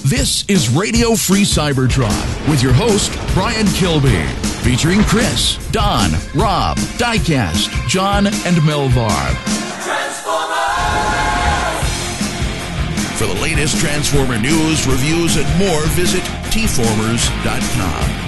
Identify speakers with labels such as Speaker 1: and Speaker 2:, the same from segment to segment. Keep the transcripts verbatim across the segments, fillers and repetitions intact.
Speaker 1: This is Radio Free Cybertron with your host, Brian Kilby, featuring Chris, Don, Rob, Diecast, John, and Melvar. For the latest Transformer news, reviews, and more, visit T formers dot com.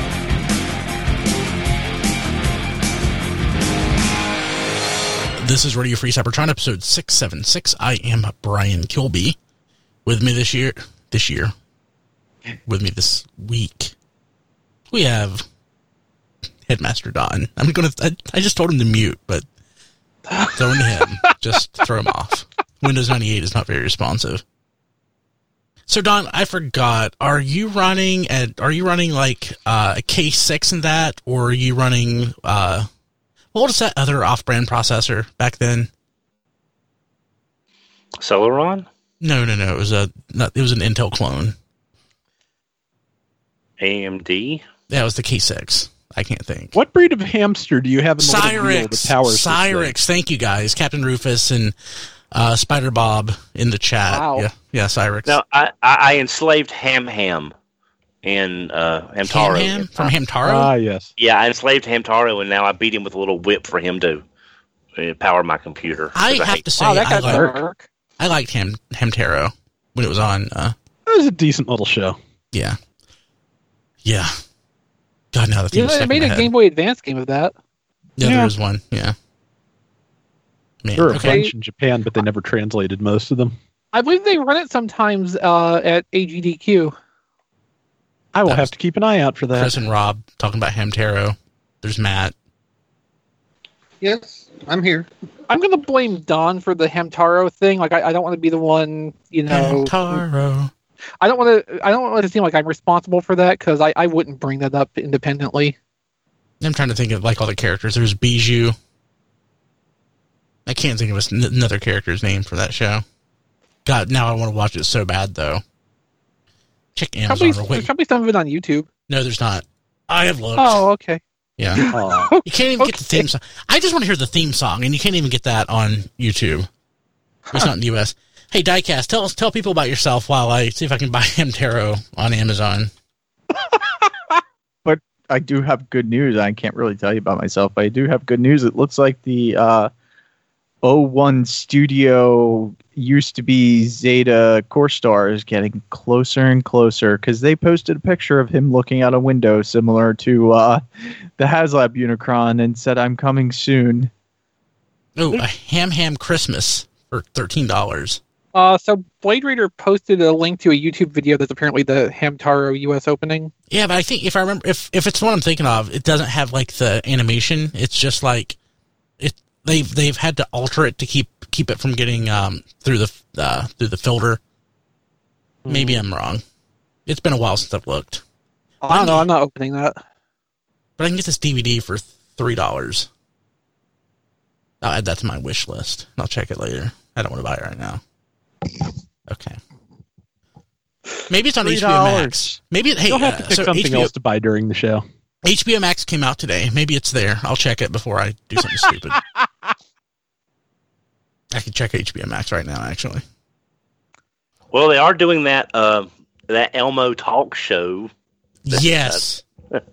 Speaker 2: This is Radio Free Cybertron, episode six seventy-six. I am Brian Kilby. With me this year, this year, with me this week, we have Headmaster Don. I'm gonna. I, I just told him to mute, but throwing to him, just throw him off. Windows ninety-eight is not very responsive. So Don, I forgot. Are you running at? Are you running like uh, a K six in that, or are you running? Uh, what was that other off-brand processor back then?
Speaker 3: Celeron?
Speaker 2: No, no, no. It was a. Not, it was an Intel clone.
Speaker 3: A M D?
Speaker 2: Yeah, it was the K six. I can't think.
Speaker 4: What breed of hamster do you have in the
Speaker 2: Cyrix.
Speaker 4: wheel, the tower
Speaker 2: Cyrix. Thank you, guys. Captain Rufus and uh, Spider Bob in the chat.
Speaker 4: Wow.
Speaker 2: Yeah, yeah, Cyrix.
Speaker 3: No, I, I, I enslaved Ham Ham in uh, Hamtaro.
Speaker 2: Ham Ham from Hamtaro?
Speaker 4: Ah, yes.
Speaker 3: Yeah, I enslaved Hamtaro, and now I beat him with a little whip for him to uh, power my computer.
Speaker 2: I
Speaker 3: 'Cause
Speaker 2: have
Speaker 3: hate-
Speaker 2: to say,
Speaker 4: Wow, that
Speaker 2: I,
Speaker 4: got
Speaker 2: like,
Speaker 4: dark.
Speaker 2: I liked Ham Hamtaro when it was on. Uh,
Speaker 4: It was a decent little show.
Speaker 2: yeah. Yeah. God, now the thing
Speaker 5: You know, they made a Game Boy Advance game of that.
Speaker 2: Yeah,
Speaker 4: Yeah.
Speaker 2: there was one. Yeah. Man,
Speaker 4: There were a
Speaker 2: okay.
Speaker 4: bunch in Japan, but they never translated most of them.
Speaker 5: I believe they run it sometimes uh, at A G D Q.
Speaker 4: I will
Speaker 2: That
Speaker 4: have
Speaker 2: was-
Speaker 4: to keep an eye out for that.
Speaker 2: Chris and Rob talking about Hamtaro. There's Matt.
Speaker 6: Yes, I'm here.
Speaker 5: I'm going to blame Don for the Hamtaro thing. Like, I, I don't want to be the one, you know.
Speaker 2: Hamtaro.
Speaker 5: I don't want to. I don't want it to seem like I'm responsible for that because I, I wouldn't bring that up independently.
Speaker 2: I'm trying to think of like all the characters. There's Bijou. I can't think of an- another character's name for that show. God, now I want to watch it so bad though. Check Amazon
Speaker 5: Probably,
Speaker 2: real
Speaker 5: there's
Speaker 2: quick.
Speaker 5: probably some of it on YouTube.
Speaker 2: No, there's not. I have looked.
Speaker 5: Oh, okay.
Speaker 2: Yeah.
Speaker 4: Aw.
Speaker 2: You can't even get the theme song. I just want to hear the theme song, and you can't even get that on YouTube. It's not in the U S. Hey, Diecast, tell us, tell people about yourself while I see if I can buy Hamtaro on Amazon.
Speaker 7: But I do have good news. I can't really tell you about myself, but I do have good news. It looks like the uh, oh one Studio used to be Zeta Core Star is getting closer and closer because they posted a picture of him looking out a window similar to uh, the HasLab Unicron and said, "I'm coming soon."
Speaker 2: Oh, a Ham Ham Christmas for thirteen dollars.
Speaker 5: Uh, so Blade Raider posted a link to a YouTube video that's apparently the Hamtaro U S opening.
Speaker 2: Yeah, but I think if I remember, if if it's the one I'm thinking of, it doesn't have like the animation. It's just like it. They've they've had to alter it to keep keep it from getting um through the uh, through the filter. Maybe I'm wrong. It's been a while since I've looked.
Speaker 5: I don't know. I'm not opening that.
Speaker 2: But I can get this D V D for three dollars. I'll add that to my wish list. I'll check it later. I don't want to buy it right now. Okay. Maybe it's on
Speaker 7: three
Speaker 2: H B O
Speaker 7: dollars.
Speaker 2: Max. Maybe it, hey,
Speaker 4: You'll have
Speaker 2: uh,
Speaker 4: to pick
Speaker 2: so
Speaker 4: something
Speaker 2: H B O,
Speaker 4: else to buy during the show.
Speaker 2: H B O Max came out today. Maybe it's there. I'll check it before I do something stupid. I can check H B O Max right now, actually.
Speaker 3: Well, they are doing that uh, that Elmo talk show.
Speaker 2: Yes.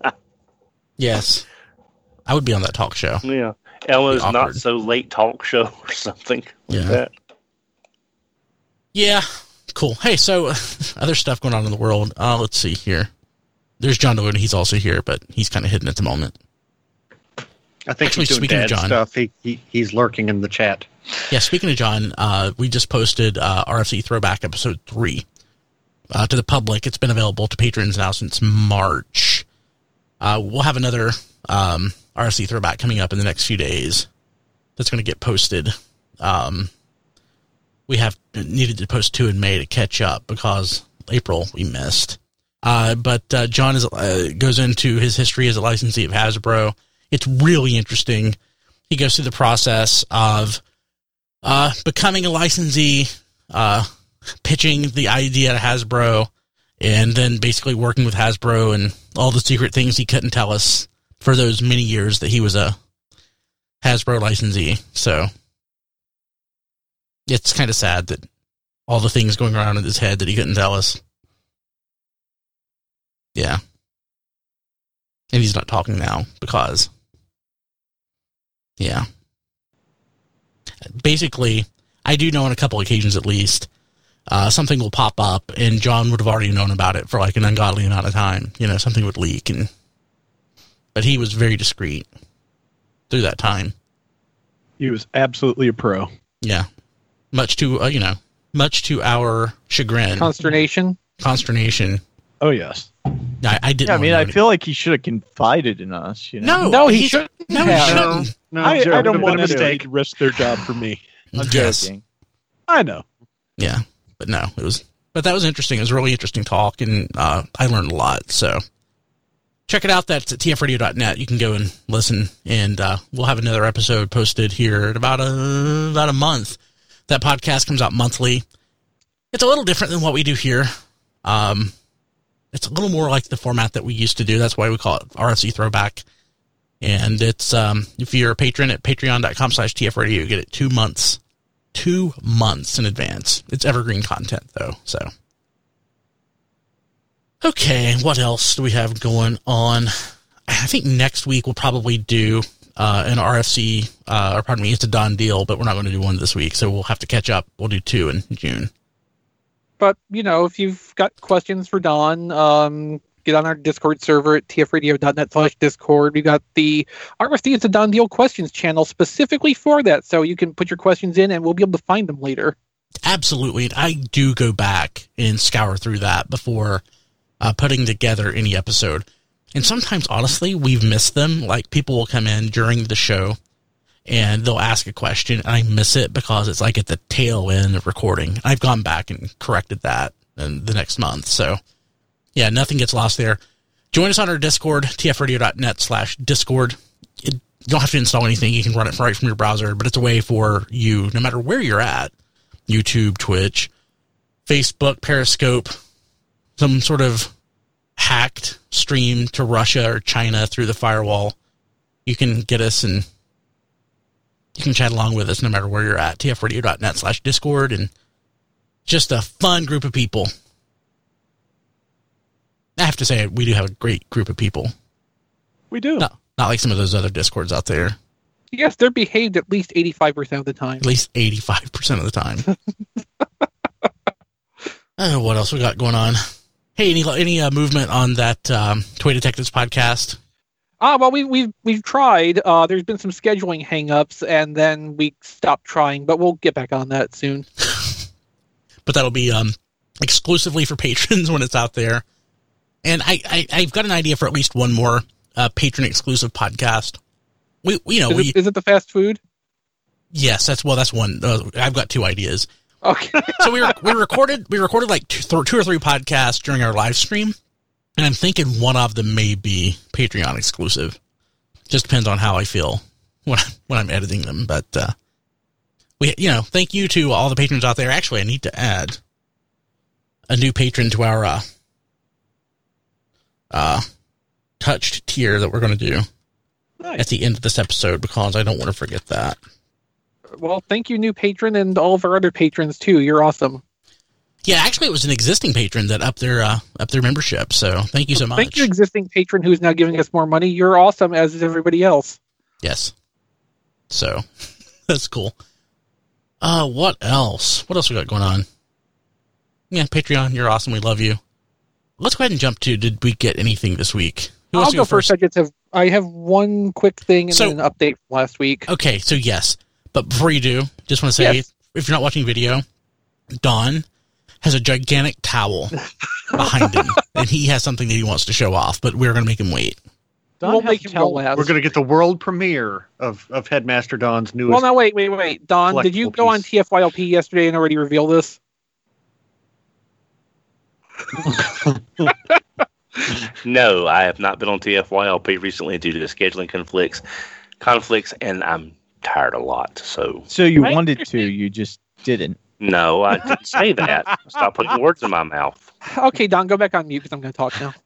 Speaker 2: Yes. I would be on that talk show.
Speaker 3: Yeah, Elmo's
Speaker 2: Be
Speaker 3: not
Speaker 2: awkward.
Speaker 3: so late talk show or something. Like
Speaker 2: Yeah.
Speaker 3: that.
Speaker 2: Yeah. Cool. Hey, so other stuff going on in the world. Uh, let's see here. There's John DeLuna. He's also here, but he's kind of hidden at the moment.
Speaker 6: I think
Speaker 2: Actually,
Speaker 6: he's doing
Speaker 2: speaking of
Speaker 6: dad
Speaker 2: John-
Speaker 6: stuff. He, he he's lurking in the chat.
Speaker 2: Yeah, speaking of John, uh, we just posted uh, R F C Throwback Episode three uh, to the public. It's been available to patrons now since March. Uh, we'll have another um, R F C Throwback coming up in the next few days that's going to get posted. Um, we have needed to post two in May to catch up because April we missed. Uh, but uh, John is, uh, goes into his history as a licensee of Hasbro. It's really interesting. He goes through the process of uh, becoming a licensee, uh, pitching the idea to Hasbro, and then basically working with Hasbro and all the secret things he couldn't tell us for those many years that he was a Hasbro licensee. So it's kind of sad that all the things going around in his head that he couldn't tell us. Yeah. And he's not talking now because, yeah. Basically, I do know on a couple occasions at least, uh, something will pop up, and John would have already known about it for like an ungodly amount of time. You know, something would leak, and but he was very discreet through that time.
Speaker 4: He was absolutely a pro.
Speaker 2: Yeah, much to uh, you know, much to our chagrin,
Speaker 5: Consternation.
Speaker 2: consternation.
Speaker 4: Oh yes.
Speaker 2: I, I didn't.
Speaker 7: Yeah, I mean,
Speaker 2: wanna
Speaker 7: I
Speaker 2: know
Speaker 7: feel like he should have confided in us. You know?
Speaker 2: No,
Speaker 5: No, he
Speaker 2: he's-
Speaker 5: shouldn't
Speaker 2: No, he
Speaker 5: have.
Speaker 2: shouldn't.
Speaker 6: No,
Speaker 4: I,
Speaker 6: Joe,
Speaker 4: I
Speaker 6: it
Speaker 4: don't
Speaker 6: would've
Speaker 4: want
Speaker 6: been a
Speaker 4: anybody
Speaker 6: mistake.
Speaker 4: to risk their job for me.
Speaker 7: I'm
Speaker 2: Yes.
Speaker 7: joking.
Speaker 4: I know.
Speaker 2: Yeah, but no, it was. But that was interesting. It was a really interesting talk, and uh, I learned a lot. So check it out. That's at t f radio dot net. You can go and listen, and uh, we'll have another episode posted here in about a about a month. That podcast comes out monthly. It's a little different than what we do here. Um, it's a little more like the format that we used to do. That's why we call it R F C Throwback. And it's um, if you're a patron at patreon dot com slash T F radio, you get it two months. Two months in advance. It's evergreen content, though, so. Okay, what else do we have going on? I think next week we'll probably do uh, an R F C, uh, or pardon me, it's a done deal, but we're not going to do one this week, so we'll have to catch up. We'll do two in June.
Speaker 5: But, you know, if you've got questions for Don, um, get on our Discord server at t f radio dot net slash Discord. We got the R F C It's a Done Deal questions channel specifically for that, so you can put your questions in and we'll be able to find them later.
Speaker 2: Absolutely. And I do go back and scour through that before uh, putting together any episode. And sometimes, honestly, we've missed them. Like, people will come in during the show and they'll ask a question, and I miss it because it's like at the tail end of recording. I've gone back and corrected that in the next month. So, yeah, nothing gets lost there. Join us on our Discord, t f radio dot net slash Discord. It, you don't have to install anything. You can run it right from your browser, but it's a way for you, no matter where you're at, YouTube, Twitch, Facebook, Periscope, some sort of hacked stream to Russia or China through the firewall, you can get us and you can chat along with us no matter where you're at. t f radio dot net slash Discord, and just a fun group of people. I have to say, we do have a great group of people.
Speaker 4: We do.
Speaker 2: No, not like some of those other Discords out there.
Speaker 5: Yes, they're behaved at least eighty-five percent of the time.
Speaker 2: At least eighty-five percent of the time. Oh, what else we got going on? Hey, any any uh, movement on that um, Toy Detectives podcast?
Speaker 5: Ah, well, we, we've we've tried. Uh, there's been some scheduling hang-ups, and then we stopped trying, but we'll get back on that soon.
Speaker 2: But that'll be um, exclusively for patrons when it's out there. And I, I, I've got an idea for at least one more uh, patron-exclusive podcast. We, we you know,
Speaker 5: Is,
Speaker 2: we
Speaker 5: it, is it the fast food?
Speaker 2: yes, that's well, that's one. Uh, I've got two ideas.
Speaker 5: Okay.
Speaker 2: So we were, we recorded we recorded like two, th- two or three podcasts during our live stream, and I'm thinking one of them may be Patreon exclusive. Just depends on how I feel when I, when I'm editing them. But uh, we, you know, thank you to all the patrons out there. Actually, I need to add a new patron to our uh, uh, touched tier that we're going to do
Speaker 4: Nice.
Speaker 2: at the end of this episode, because I don't want to forget that.
Speaker 5: Well, thank you, new patron, and all of our other patrons, too. You're awesome.
Speaker 2: Yeah, actually, it was an existing patron that upped their uh, upped their membership. So thank you so much.
Speaker 5: Thank you, existing patron who's now giving us more money. You're awesome, as is everybody else.
Speaker 2: Yes. So that's cool. Uh, what else? What else we got going on? Yeah, Patreon, you're awesome. We love you. Let's go ahead and jump to, did we get anything this week? Who wants
Speaker 5: I'll
Speaker 2: to
Speaker 5: go first. I just have I have one quick thing and
Speaker 2: So-
Speaker 5: then an update from last week.
Speaker 2: Okay, so yes. But before you do, just want to say,
Speaker 5: Yes.
Speaker 2: if you're not watching video, Don has a gigantic towel behind him, and he has something that he wants to show off, but we're going to make him wait.
Speaker 7: Don
Speaker 5: We'll
Speaker 7: has
Speaker 5: make
Speaker 7: to
Speaker 5: him
Speaker 7: tell-
Speaker 5: go last.
Speaker 6: We're going to get the world premiere of, of Headmaster Don's newest.
Speaker 5: Well, now wait, wait, wait. Don, did you
Speaker 6: collectible
Speaker 5: go on
Speaker 6: piece.
Speaker 5: T F Y L P yesterday and already reveal this?
Speaker 3: No, I have not been on T F Y L P recently due to scheduling conflicts, conflicts, and I'm tired a lot. So
Speaker 7: So you
Speaker 5: I
Speaker 7: wanted to,
Speaker 5: understand.
Speaker 7: you just didn't.
Speaker 3: no, I didn't say that. Stop putting words in my mouth.
Speaker 5: Okay, Don, go back on mute because I'm going to talk now.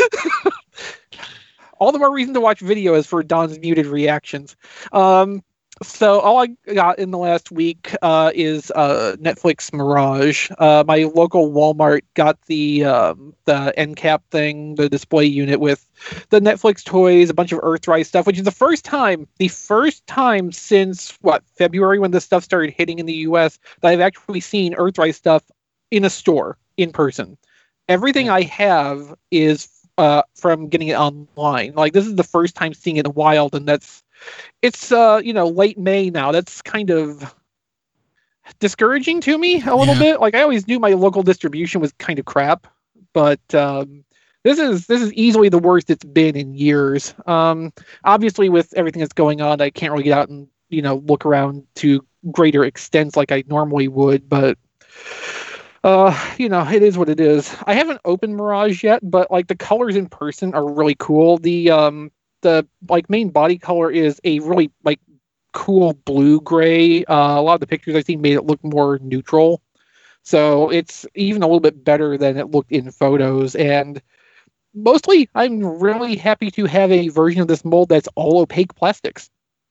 Speaker 5: All the more reason to watch video is for Don's muted reactions. Um, So all I got in the last week uh, is uh, Netflix Mirage. Uh, my local Walmart got the um, the end cap thing, the display unit with the Netflix toys, a bunch of Earthrise stuff, which is the first time, the first time since what February when this stuff started hitting in the U S that I've actually seen Earthrise stuff in a store in person. Everything I have is uh, from getting it online. Like this is the first time seeing it in the wild, and that's. It's, uh, you know, late May now. That's kind of discouraging to me a little
Speaker 2: Yeah.
Speaker 5: bit. Like, I always knew my local distribution was kind of crap, but um, this is this is easily the worst it's been in years. Um, obviously, with everything that's going on, I can't really get out and, you know, look around to greater extents like I normally would, but, uh, you know, it is what it is. I haven't opened Mirage yet, but, like, the colors in person are really cool. The, um... The like main body color is a really like cool blue gray. Uh, a lot of the pictures I've seen made it look more neutral, so it's even a little bit better than it looked in photos. And mostly, I'm really happy to have a version of this mold that's all opaque plastics.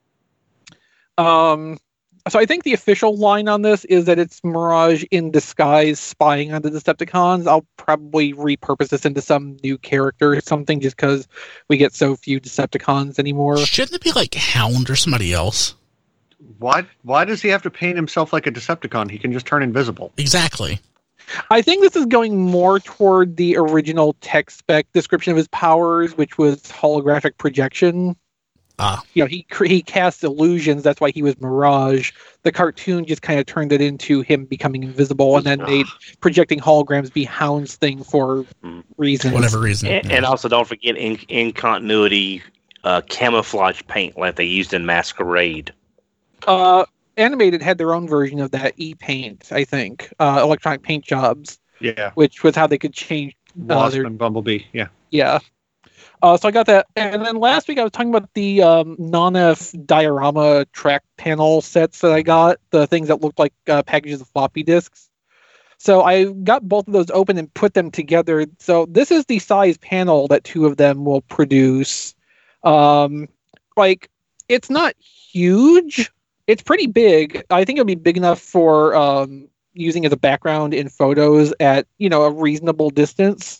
Speaker 5: Um, so I think the official line on this is that it's Mirage in disguise spying on the Decepticons. I'll probably repurpose this into some new character or something just because we get so few Decepticons anymore.
Speaker 2: Shouldn't it be like Hound or somebody else?
Speaker 6: Why why does he have to paint himself like a Decepticon? He can just turn invisible.
Speaker 2: Exactly.
Speaker 5: I think this is going more toward the original tech spec description of his powers, which was holographic projection.
Speaker 2: Ah.
Speaker 5: You know, he cr- he casts illusions. That's why he was Mirage. The cartoon just kind of turned it into him becoming invisible, and then made projecting holograms be Hound's thing for reasons.
Speaker 2: Whatever reason.
Speaker 3: And,
Speaker 2: yeah.
Speaker 3: and also, don't forget in, in continuity uh, camouflage paint like they used in Masquerade.
Speaker 5: Uh, Animated had their own version of that E-Paint, I think. Uh, electronic paint jobs,
Speaker 6: Yeah.
Speaker 5: which was how they could change. Uh,
Speaker 6: Wasp
Speaker 5: their,
Speaker 6: and Bumblebee. Yeah.
Speaker 5: yeah. Uh, so I got that. And then last week I was talking about the um, non-F diorama track panel sets that I got, the things that looked like uh, packages of floppy disks. So I got both of those open and put them together. So this is the size panel that two of them will produce. Um, like, it's not huge. It's pretty big. I think it'll be big enough for um, using as a background in photos at, you know, a reasonable distance.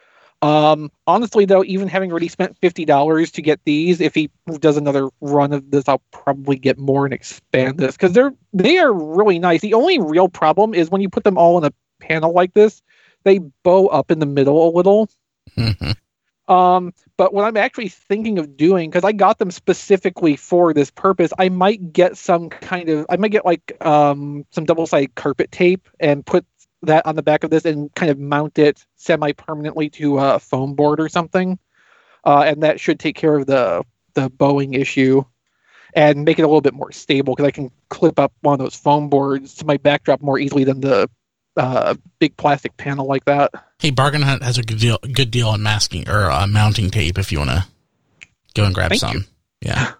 Speaker 5: Um, honestly, though, even having already spent fifty dollars to get these, if he does another run of this, I'll probably get more and expand this because they're they are really nice. The only real problem is when you put them all in a panel like this, they bow up in the middle a little.
Speaker 2: Mhm.
Speaker 5: Um, but what I'm actually thinking of doing, because I got them specifically for this purpose, I might get some kind of, I might get like um, some double-sided carpet tape and put that on the back of this and kind of mount it semi-permanently to a foam board or something. Uh, and that should take care of the, the bowing issue and make it a little bit more stable because I can clip up one of those foam boards to my backdrop more easily than the uh, big plastic panel like that.
Speaker 2: Hey, Bargain Hunt has a good deal, good deal on masking or uh, mounting tape if you want to go and grab
Speaker 5: Thank
Speaker 2: some.
Speaker 5: you.
Speaker 2: Yeah.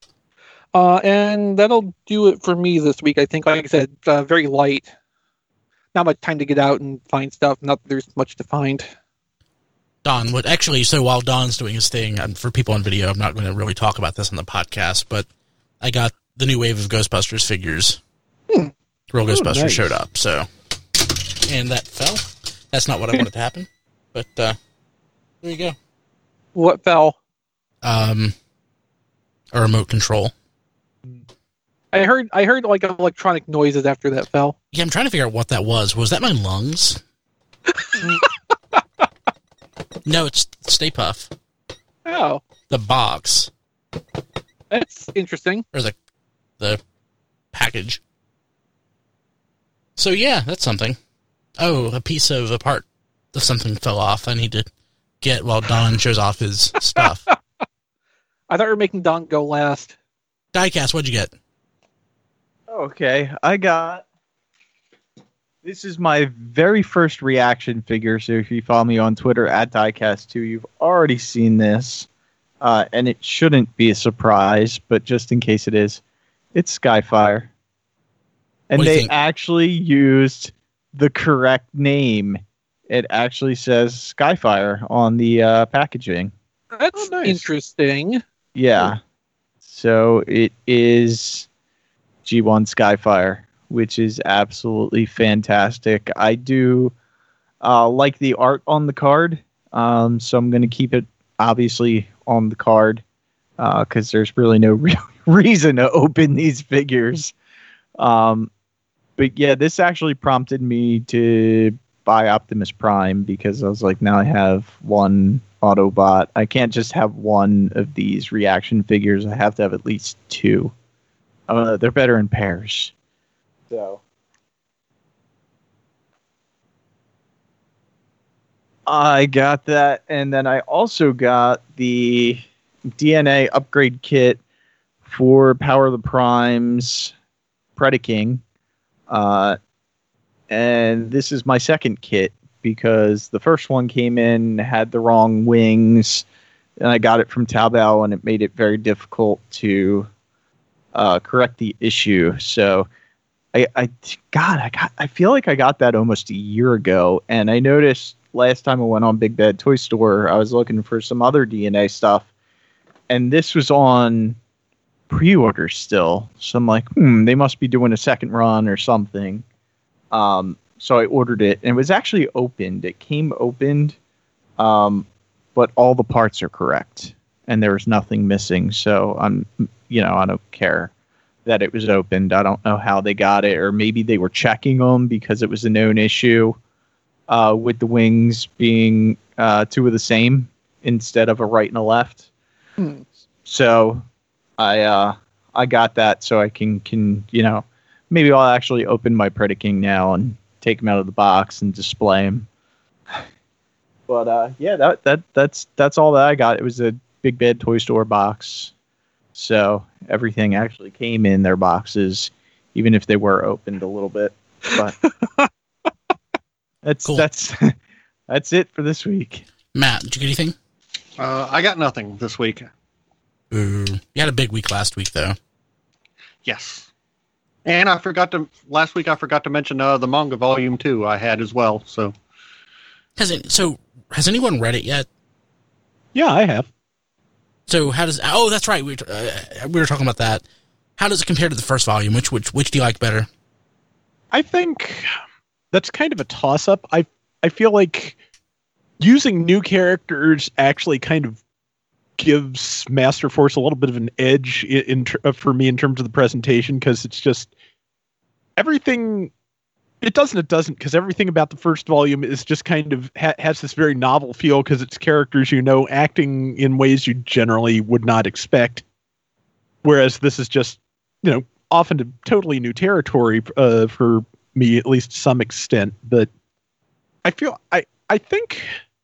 Speaker 5: Uh, and that'll do it for me this week. I think, like I said, uh, very light. Not much time to get out and find stuff. Not that there's much to find.
Speaker 2: Don, what actually, so while Don's doing his thing, and for people on video, I'm not going to really talk about this on the podcast, but I got the new wave of Ghostbusters figures.
Speaker 5: Hmm.
Speaker 2: Real Ghostbusters
Speaker 4: nice.
Speaker 2: showed up, so. And that fell. That's not what I wanted to happen, but uh, there you go.
Speaker 5: What fell?
Speaker 2: Um, a remote control.
Speaker 5: I heard. I heard like electronic noises after that fell.
Speaker 2: Yeah, I'm trying to figure out what that was. Was that my lungs? No, it's Stay Puff.
Speaker 5: Oh,
Speaker 2: The box.
Speaker 5: that's interesting.
Speaker 2: Or the, the package. So yeah, that's something. Oh, a piece of a part of something fell off. I need to get while Don shows off his stuff.
Speaker 5: I thought we were making Don go last.
Speaker 2: Diecast, what'd you get?
Speaker 7: Okay, I got. This is my very first reaction figure, so if you follow me on Twitter at Diecast two, you've already seen this. Uh, and it shouldn't be a surprise, but just in case it is, it's Skyfire. And
Speaker 2: What do you
Speaker 7: they
Speaker 2: think?
Speaker 7: actually used the correct name. It actually says Skyfire on the uh, packaging.
Speaker 5: That's
Speaker 4: Oh, nice.
Speaker 5: interesting.
Speaker 7: Yeah. So it is G one Skyfire, which is absolutely fantastic. I do uh, like the art on the card, um, so I'm going to keep it obviously on the card because uh, there's really no real reason to open these figures. Um, but yeah, this actually prompted me to buy Optimus Prime because I was like, now I have one Autobot. I can't just have one of these reaction figures. I have to have at least two. Uh, they're better in pairs. So I got that, and then I also got the D N A upgrade kit for Power of the Primes Predaking. Uh, and this is my second kit because the first one came in, had the wrong wings, and I got it from Taobao, and it made it very difficult to uh, correct the issue. So I, I, God, I got, I feel like I got that almost a year ago, and I noticed last time I went on Big Bad Toy Store, I was looking for some other D N A stuff, and this was on pre-order still. So I'm like, hmm, they must be doing a second run or something. Um, so I ordered it, and it was actually opened. It came opened, um, but all the parts are correct, and there was nothing missing. So I'm, you know, I don't care that it was opened. I don't know how they got it, or maybe they were checking them because it was a known issue uh, with the wings being uh, two of the same instead of a right and a left. Hmm. So I uh, I got that so I can can you know. Maybe I'll actually open my Predaking now and take them out of the box and display them. But uh, yeah, that that that's that's all that I got. It was a Big Bad Toy Store box, so everything actually came in their boxes, even if they were opened a little bit. But that's cool. that's that's it for this week.
Speaker 2: Matt, did you get anything?
Speaker 6: Uh, I got nothing this week.
Speaker 2: Ooh, you had a big week last week, though.
Speaker 6: Yes. And I forgot to last week. I forgot to mention uh, the manga volume two I had as well. So,
Speaker 2: has it? So, has anyone read it yet?
Speaker 4: Yeah, I have.
Speaker 2: So, how does? Oh, that's right. We were, uh, we were talking about that. How does it compare to the first volume? Which which which do you like better?
Speaker 4: I think that's kind of a toss up. I I feel like using new characters actually kind of gives Master Force a little bit of an edge in, in for me in terms of the presentation, because it's just everything. It doesn't. It doesn't because everything about the first volume is just kind of ha- has this very novel feel because it's characters you know acting in ways you generally would not expect. Whereas this is just you know often to totally new territory uh, for me, at least to some extent. But I feel I I think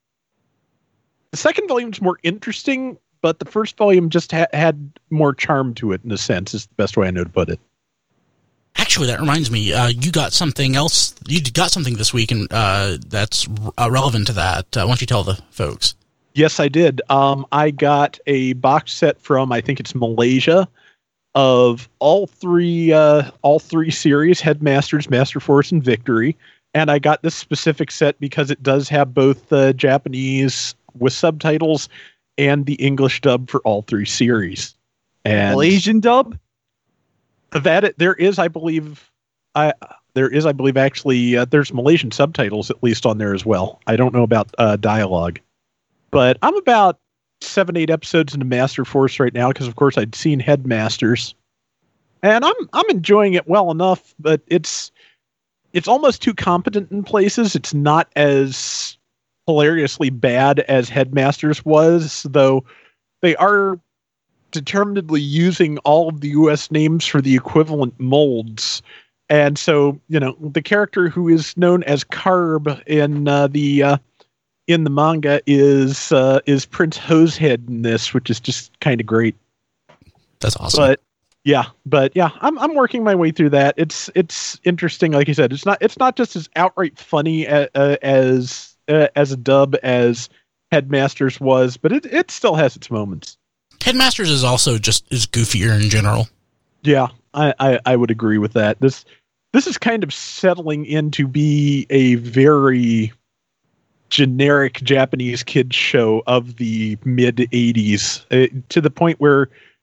Speaker 4: the second volume is more interesting, but the first volume just ha- had more charm to it, in a sense, is the best way I know to put it.
Speaker 2: Actually, that reminds me, uh, you got something else. You got something this week, and uh, that's uh, relevant to that. Uh, why don't you tell the folks?
Speaker 4: Yes, I did. Um, I got a box set from, I think it's Malaysia, of all three, uh, all three series: Headmasters, Master Force, and Victory. And I got this specific set because it does have both the uh, Japanese with subtitles and the English dub for all three series. And
Speaker 7: Malaysian dub?
Speaker 4: That it, there is, I believe, I there is, I believe, actually, uh, there's Malaysian subtitles at least on there as well. I don't know about uh, dialogue, but I'm about seven, eight episodes into Master Force right now because, of course, I'd seen Headmasters, and I'm I'm enjoying it well enough, but it's it's almost too competent in places. It's not as hilariously bad as Headmasters was, though they are determinedly using all of the U S names for the equivalent molds. And so, you know, the character who is known as Carb in uh, the uh, in the manga is uh, is Prince Hosehead in this, which is just kind of great.
Speaker 2: That's awesome.
Speaker 4: But yeah, but yeah, I'm I'm working my way through that. It's it's interesting, like you said. It's not it's not just as outright funny as uh, as, uh, as a dub as Headmasters was, but it it still has its moments.
Speaker 2: Headmasters is also just is goofier in general.
Speaker 4: Yeah, I, I, I would agree with that. This this is kind of settling in to be a very generic Japanese kids show of the mid eighties, uh, to the point where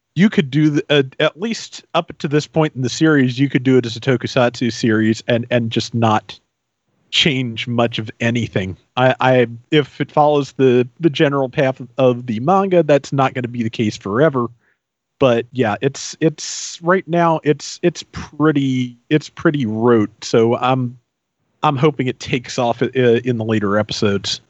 Speaker 4: you could do the, uh, at least up to this point in the series, you could do it as a tokusatsu series and and just not change much of anything. I, I if it follows the the general path of the manga, that's not going to be the case forever. But yeah, it's it's right now it's it's pretty it's pretty rote. So I'm I'm hoping it takes off in the later episodes.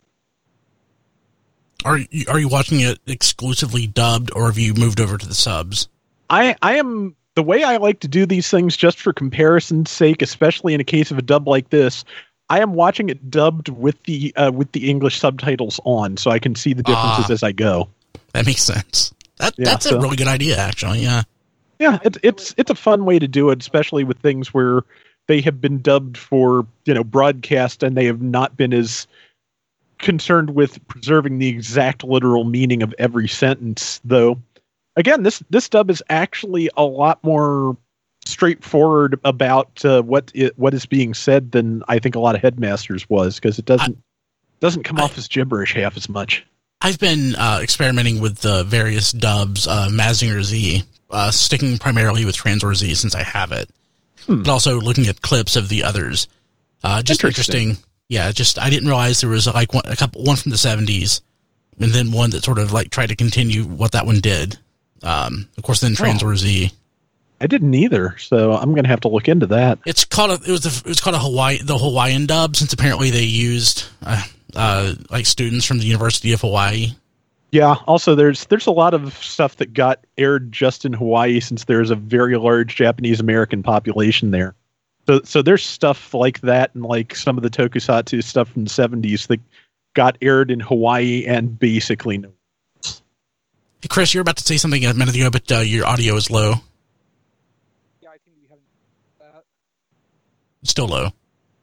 Speaker 2: Are you, are you watching it exclusively dubbed, or have you moved over to the subs?
Speaker 4: I I am the way I like to do these things, just for comparison's sake, especially in a case of a dub like this. I am watching it dubbed with the uh, with the English subtitles on, so I can see the differences uh, as I go.
Speaker 2: That makes sense. That
Speaker 4: yeah,
Speaker 2: that's
Speaker 4: so,
Speaker 2: a really good idea, actually. Yeah,
Speaker 4: yeah. It's it's it's a fun way to do it, especially with things where they have been dubbed for, you know, broadcast, and they have not been as concerned with preserving the exact literal meaning of every sentence. Though, again, this this dub is actually a lot more straightforward about uh, what it, what is being said than I think a lot of Headmasters was, because it doesn't I, doesn't come I, off as gibberish half as much.
Speaker 2: I've been uh, experimenting with the various dubs, uh, Mazinger Z, uh, sticking primarily with Transor Z since I have it, hmm. but also looking at clips of the others. Uh, just interesting. interesting. Yeah, just I didn't realize there was like one, a couple, one from the seventies, and then one that sort of like tried to continue what that one did. Um, of course, then Transor oh. Z.
Speaker 4: I didn't either, so I'm going to have to look into that.
Speaker 2: It's called a, it was a, it was called a Hawaii the Hawaiian dub, since apparently they used uh, uh, like students from the University of Hawaii.
Speaker 4: Yeah. Also, there's there's a lot of stuff that got aired just in Hawaii, since there's a very large Japanese American population there. So so there's stuff like that, and like some of the tokusatsu stuff from the seventies that got aired in Hawaii and basically no.
Speaker 2: Hey, Chris, you're about to say something a minute ago, but uh, your audio is low.
Speaker 5: Yeah, I think we haven't that.
Speaker 2: It's still low.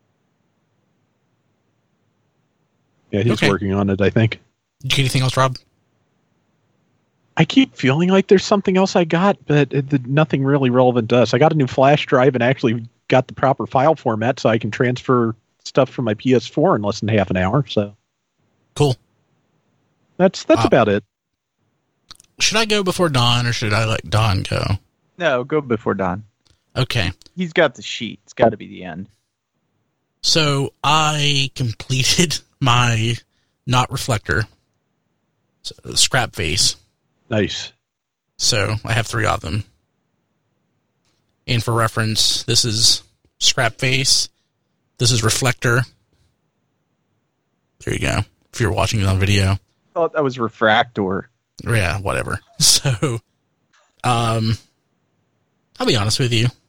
Speaker 4: Yeah, he's okay. working on it, I think.
Speaker 2: Did you get anything else, Rob?
Speaker 4: I keep feeling like there's something else I got, but it, nothing really relevant to us. I got a new flash drive and actually got the proper file format, so I can transfer stuff from my P S four in less than half an hour. So
Speaker 2: cool.
Speaker 4: That's that's uh, about it.
Speaker 2: Should I go before Don, or should I let Don go?
Speaker 7: No, go before Don.
Speaker 2: Okay.
Speaker 7: He's got the sheet. It's got to be the end.
Speaker 2: So I completed my Not Reflector scrap face.
Speaker 4: Nice.
Speaker 2: So I have three of them. And for reference, this is scrap face. This is reflector. There you go. If you're watching it on video.
Speaker 7: I thought that was refractor.
Speaker 2: Yeah, whatever. So, um, I'll be honest with you.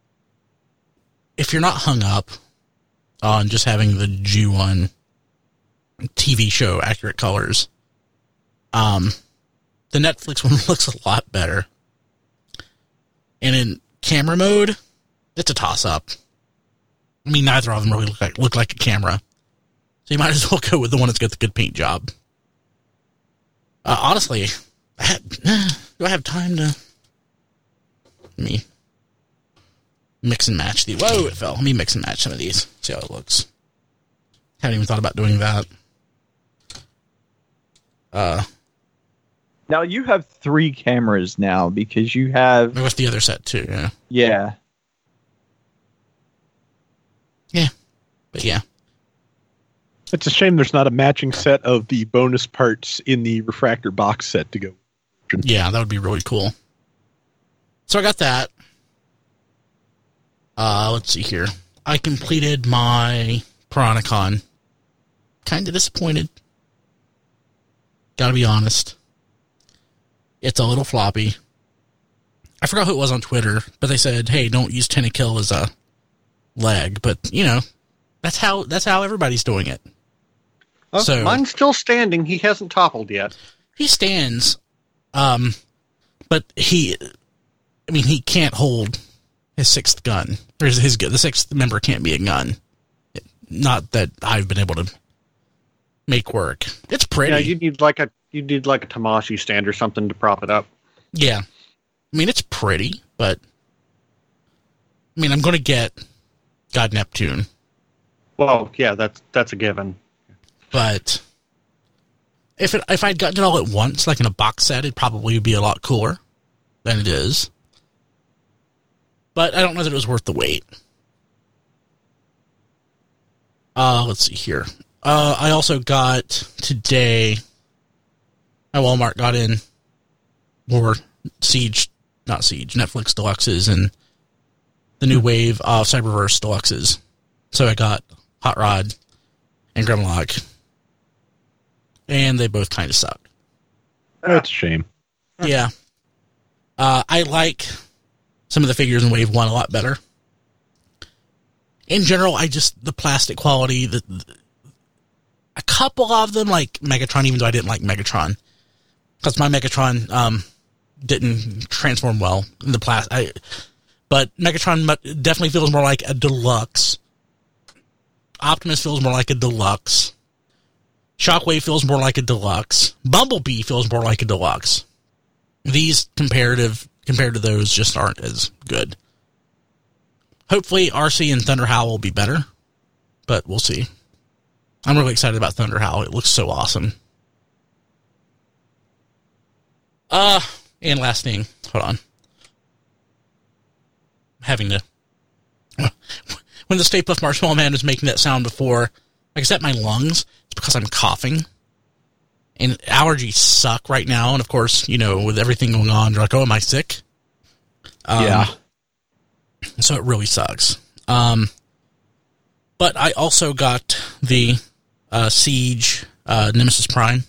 Speaker 2: If you're not hung up on just having the G one T V show accurate colors, um, the Netflix one looks a lot better. And in camera mode, it's a toss-up. I mean, neither of them really look like, look like a camera. So you might as well go with the one that's got the good paint job. Uh, honestly, I had, do I have time to... Let me mix and match the... Whoa, it fell. Let me mix and match some of these. See how it looks. Haven't even thought about doing that. Uh...
Speaker 7: Now you have three cameras now, because you have...
Speaker 2: With the other set too, yeah.
Speaker 7: Yeah.
Speaker 2: Yeah. But yeah.
Speaker 4: It's a shame there's not a matching set of the bonus parts in the refractor box set to go.
Speaker 2: Yeah, that would be really cool. So I got that. Uh, let's see here. I completed my Piranacon. Kind of disappointed. Gotta be honest. It's a little floppy. I forgot who it was on Twitter, but they said, hey, don't use Tentakill as a leg. But, you know, that's how that's how everybody's doing it.
Speaker 6: Well, so mine's still standing. He hasn't toppled yet.
Speaker 2: He stands, um, but he, I mean, he can't hold his sixth gun. Or his, his the sixth member can't be a gun. Not that I've been able to make work. It's pretty.
Speaker 6: Yeah, you need like a you need like a Tamashii stand or something to prop it up.
Speaker 2: Yeah, I mean it's pretty, but I mean I'm going to get God Neptune.
Speaker 6: Well, yeah, that's that's a given.
Speaker 2: But if it, if I'd gotten it all at once, like in a box set, it'd probably be a lot cooler. than it is. But I don't know that it was worth the wait. Uh, let's see here. Uh, I also got today, my Walmart got in more Siege, not Siege, Netflix Deluxes and the new wave of Cyberverse Deluxes. So I got Hot Rod and Grimlock. And they both kind of suck.
Speaker 4: That's a shame.
Speaker 2: Yeah. Uh, I like some of the figures in Wave one a lot better. In general, I just, the plastic quality, the, the a couple of them, like Megatron, even though I didn't like Megatron, because my Megatron um, didn't transform well in the plastic. But Megatron definitely feels more like a deluxe. Optimus feels more like a deluxe. Shockwave feels more like a deluxe. Bumblebee feels more like a deluxe. These comparative compared to those just aren't as good. Hopefully R C and Thunder Howl will be better, but we'll see. I'm really excited about Thunder Howl. It looks so awesome. Uh, and last thing, hold on. I'm having to, when the Stay Puft Marshmallow Man was making that sound before, like I said, my lungs, it's because I'm coughing. And allergies suck right now. And of course, you know, with everything going on, you're like, oh, am I sick? Um,
Speaker 4: yeah.
Speaker 2: So it really sucks. Um, but I also got the uh, Siege uh, Nemesis Prime.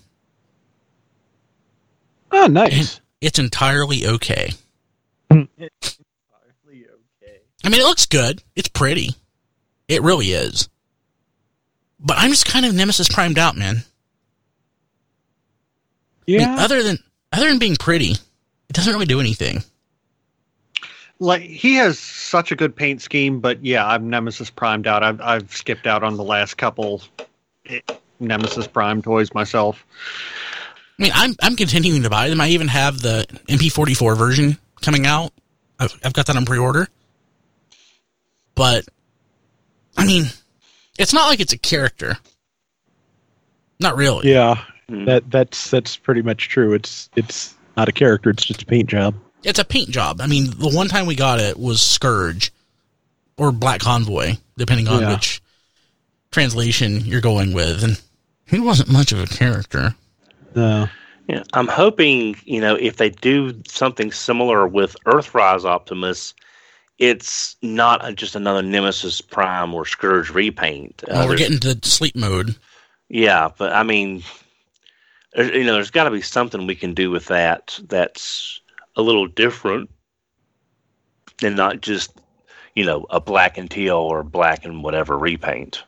Speaker 4: Oh, nice.
Speaker 2: It's entirely okay.
Speaker 7: Entirely okay.
Speaker 2: I mean, it looks good. It's pretty. It really is. But I'm just kind of Nemesis Primed out, man.
Speaker 4: Yeah.
Speaker 2: I mean, other than other than being pretty, it doesn't really do anything.
Speaker 6: Like, he has such a good paint scheme, but yeah, I'm Nemesis Primed out. I've I've skipped out on the last couple Nemesis Prime toys myself.
Speaker 2: I mean, I'm I'm continuing to buy them. I even have the M P forty-four version coming out. I've, I've got that on pre-order. But, I mean, it's not like it's a character. Not really.
Speaker 4: Yeah.
Speaker 3: Hmm.
Speaker 4: That that's that's pretty much true. It's it's not a character. It's just a paint job.
Speaker 2: It's a paint job. I mean, the one time we got it was Scourge or Black Convoy, depending on
Speaker 4: Yeah.
Speaker 2: which translation you're going with. And he wasn't much of a character.
Speaker 4: No.
Speaker 3: Yeah, I'm hoping, you know, if they do something similar with Earthrise Optimus, it's not a, just another Nemesis Prime or Scourge repaint. Uh,
Speaker 2: Well, we're
Speaker 3: there's-
Speaker 2: getting to sleep mode.
Speaker 3: Yeah, but I mean, there- you know, there's got to be something we can do with that that's a little different and not just, you know, a black and teal or black and whatever repaint.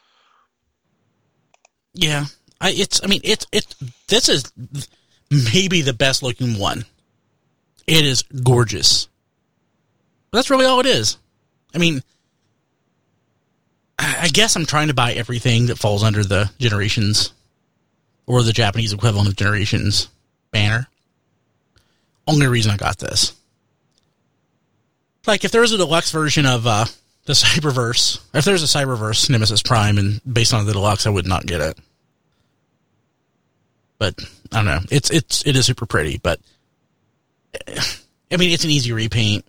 Speaker 2: Yeah. I, it's, I mean, it's, it's, this is maybe the best looking one. It is gorgeous. But that's really all it is. I mean, I I guess I'm trying to buy everything that falls under the Generations or the Japanese equivalent of Generations banner. Only reason I got this. Like, if there was a deluxe version of uh, the Cyberverse, if there's a Cyberverse Nemesis Prime and based on the deluxe, I would not get it. But I don't know. It's it's it is super pretty, but I mean, it's an easy repaint.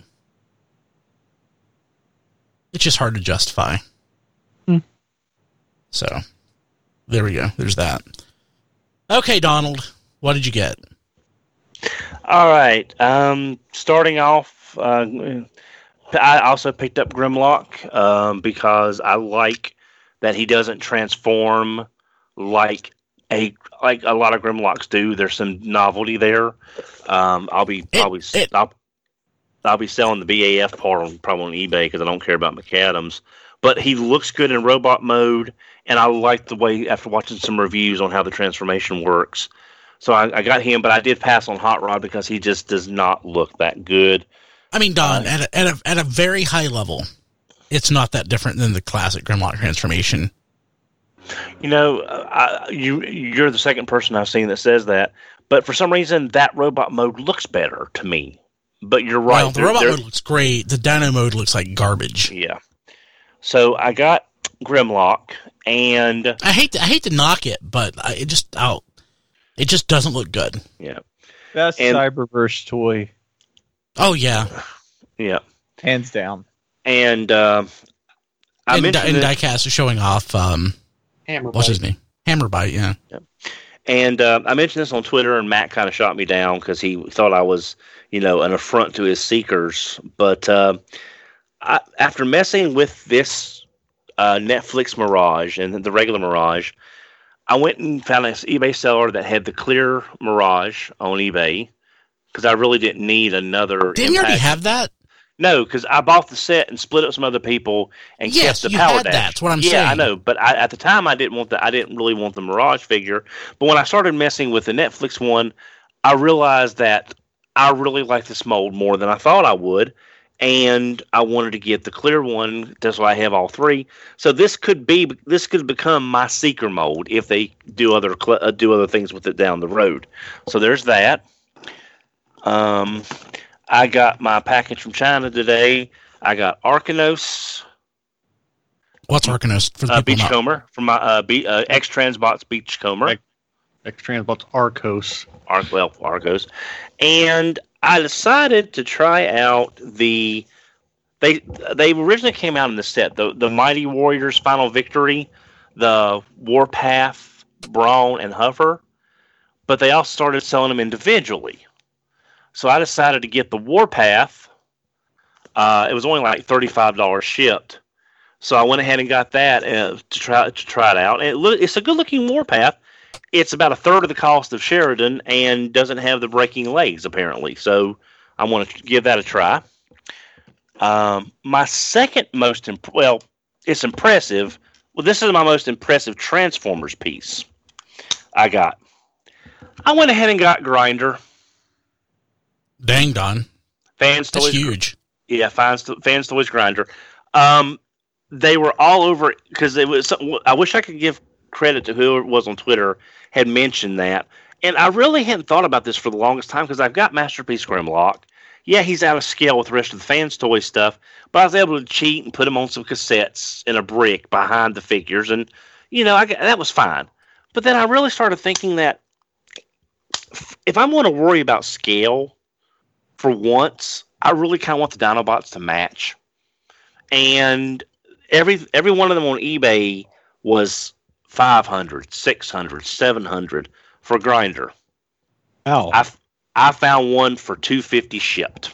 Speaker 2: It's just hard to justify.
Speaker 4: Hmm.
Speaker 2: So there we go. There's that. Okay, Donald, what did you get?
Speaker 3: All right. Um, starting off, uh, I also picked up Grimlock um, because I like that he doesn't transform like a like a lot of Grimlocks do. There's some novelty there. Um, I'll be probably
Speaker 2: it-
Speaker 3: I'll, I'll be selling the B A F part on probably on eBay because I don't care about McAdams. But he looks good in robot mode, and I like the way after watching some reviews on how the transformation works. So I, I got him, but I did pass on Hot Rod because he just does not look that good.
Speaker 2: I mean, Don,
Speaker 3: Uh,
Speaker 2: at a, at a at a very high level, it's not that different than the classic Grimlock transformation.
Speaker 3: You know, I, you you're the second person I've seen that says that, but for some reason that robot mode looks better to me. But you're right.
Speaker 2: Well, the
Speaker 3: there-
Speaker 2: robot
Speaker 3: there-
Speaker 2: mode looks great. The Dino mode looks like garbage.
Speaker 3: Yeah. So I got Grimlock, and
Speaker 2: I hate to, I hate to knock it, but I, it just out. It just doesn't look good.
Speaker 3: yeah,
Speaker 7: Best
Speaker 3: And-
Speaker 7: Cyberverse toy.
Speaker 2: Oh yeah,
Speaker 3: Yeah,
Speaker 7: Hands down.
Speaker 3: and uh, I
Speaker 2: and,
Speaker 3: mentioned
Speaker 2: and
Speaker 3: it-
Speaker 2: Diecast is showing off. Um,
Speaker 6: Hammer
Speaker 2: what's
Speaker 6: bite.
Speaker 2: his name? Hammerbite. Yeah.
Speaker 3: And uh, I mentioned this on Twitter, and Matt kind of shot me down because he thought I was, you know, an affront to his seekers. But uh, I, after messing with this uh, Netflix Mirage and the regular Mirage, I went and found an eBay seller that had the clear Mirage on eBay because I really didn't need another.
Speaker 2: Didn't you already
Speaker 3: Impact.
Speaker 2: have that?
Speaker 3: No, because I bought the set and split it with some other people and
Speaker 2: Yes,
Speaker 3: kept the
Speaker 2: you
Speaker 3: Power
Speaker 2: had
Speaker 3: Dash.
Speaker 2: that. That's what I'm
Speaker 3: yeah,
Speaker 2: saying.
Speaker 3: I know, but I, at the time I didn't want the I didn't really want the Mirage figure. But when I started messing with the Netflix one, I realized that I really like this mold more than I thought I would, and I wanted to get the clear one. That's why I have all three. So this could be this could become my Seeker mold if they do other cl- uh, do other things with it down the road. So there's that. Um. I got my package from China today. I got Arcanos,
Speaker 2: What's Arcanos for the
Speaker 3: uh,
Speaker 2: people not?
Speaker 3: Beachcomber from my uh, B, uh, X Transbots Beachcomber,
Speaker 6: Right. X-Transbots Arcos.
Speaker 3: Arc well Argos, and I decided to try out the. They they originally came out in the set the the Mighty Warriors Final Victory, the Warpath, Brawn, and Huffer, but they also started selling them individually. So I decided to get the Warpath. Uh, it was only like thirty-five dollars shipped. So I went ahead and got that uh, to try to try it out. And it look, it's a good-looking Warpath. It's about a third of the cost of Sheridan and doesn't have the breaking legs, apparently. So I want to give that a try. Um, my second most, imp- well, it's impressive. Well, this is my most impressive Transformers piece I got. I went ahead and got Grinder.
Speaker 2: Dang, Don.
Speaker 3: Fans
Speaker 2: That's
Speaker 3: Toys,
Speaker 2: huge.
Speaker 3: yeah, fans, fans Toys Grinder. Um, they were all over because it was. I wish I could give credit to whoever it was on Twitter had mentioned that, and I really hadn't thought about this for the longest time because I've got Masterpiece Grimlock. Yeah, he's out of scale with the rest of the Fans Toys stuff, but I was able to cheat and put him on some cassettes in a brick behind the figures, and you know I, that was fine. But then I really started thinking that if I'm going to worry about scale. For once, I really kind of want the Dinobots to match. And every every one of them on eBay was five hundred, six hundred, seven hundred for Grinder.
Speaker 4: Wow.
Speaker 3: I, I found one for two hundred fifty dollars shipped.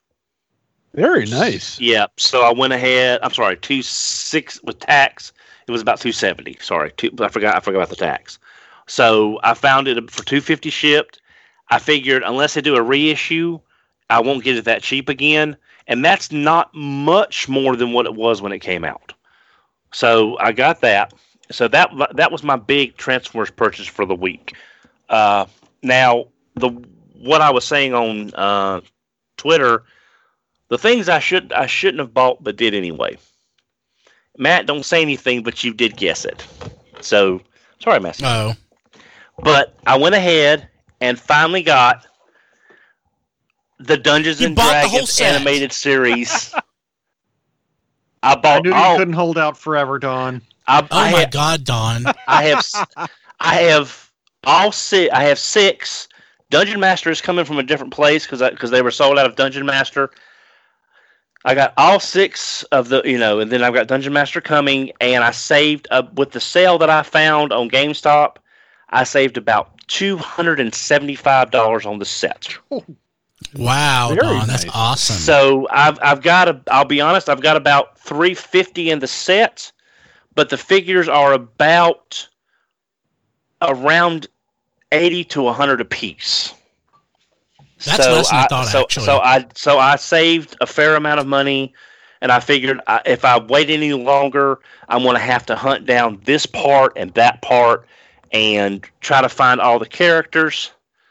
Speaker 4: Very nice.
Speaker 3: Yep. So I went ahead. I'm sorry, two six with tax. It was about two hundred seventy dollars. Sorry, two, I forgot. I forgot about the tax. So I found it for two hundred fifty dollars shipped. I figured unless they do a reissue, I won't get it that cheap again, and that's not much more than what it was when it came out. So I got that. So that that was my big Transformers purchase for the week. Uh, now, the what I was saying on uh, Twitter, the things I should I shouldn't have bought but did anyway. Matt, don't say anything, but you did guess it. So sorry, Matt.
Speaker 2: Oh,
Speaker 3: But I went ahead and finally got the Dungeons
Speaker 2: You
Speaker 3: and
Speaker 2: bought the whole
Speaker 3: Dragons
Speaker 2: set.
Speaker 3: animated series. I
Speaker 6: I
Speaker 3: bought
Speaker 6: knew you
Speaker 3: all.
Speaker 6: couldn't hold out forever, Don.
Speaker 3: I,
Speaker 2: oh
Speaker 3: I,
Speaker 2: my
Speaker 3: ha-
Speaker 2: God, Don.
Speaker 3: I have, s- I have all six. I have six. Dungeon Master is coming from a different place because because they were sold out of Dungeon Master. I got all six of the, you know, and then I've got Dungeon Master coming, and I saved uh, with the sale that I found on GameStop. I saved about two hundred and seventy-five dollars on the set.
Speaker 2: Wow,
Speaker 4: Very
Speaker 2: Don. That's
Speaker 4: nice.
Speaker 2: awesome.
Speaker 3: So I've I've got a, I'll be honest, I've got about three fifty in the set, but the figures are about around eighty to a hundred a piece.
Speaker 2: That's less than I thought,
Speaker 3: so,
Speaker 2: actually.
Speaker 3: So I so I saved a fair amount of money, and I figured I, if I wait any longer, I'm going to have to hunt down this part and that part and try to find all the characters.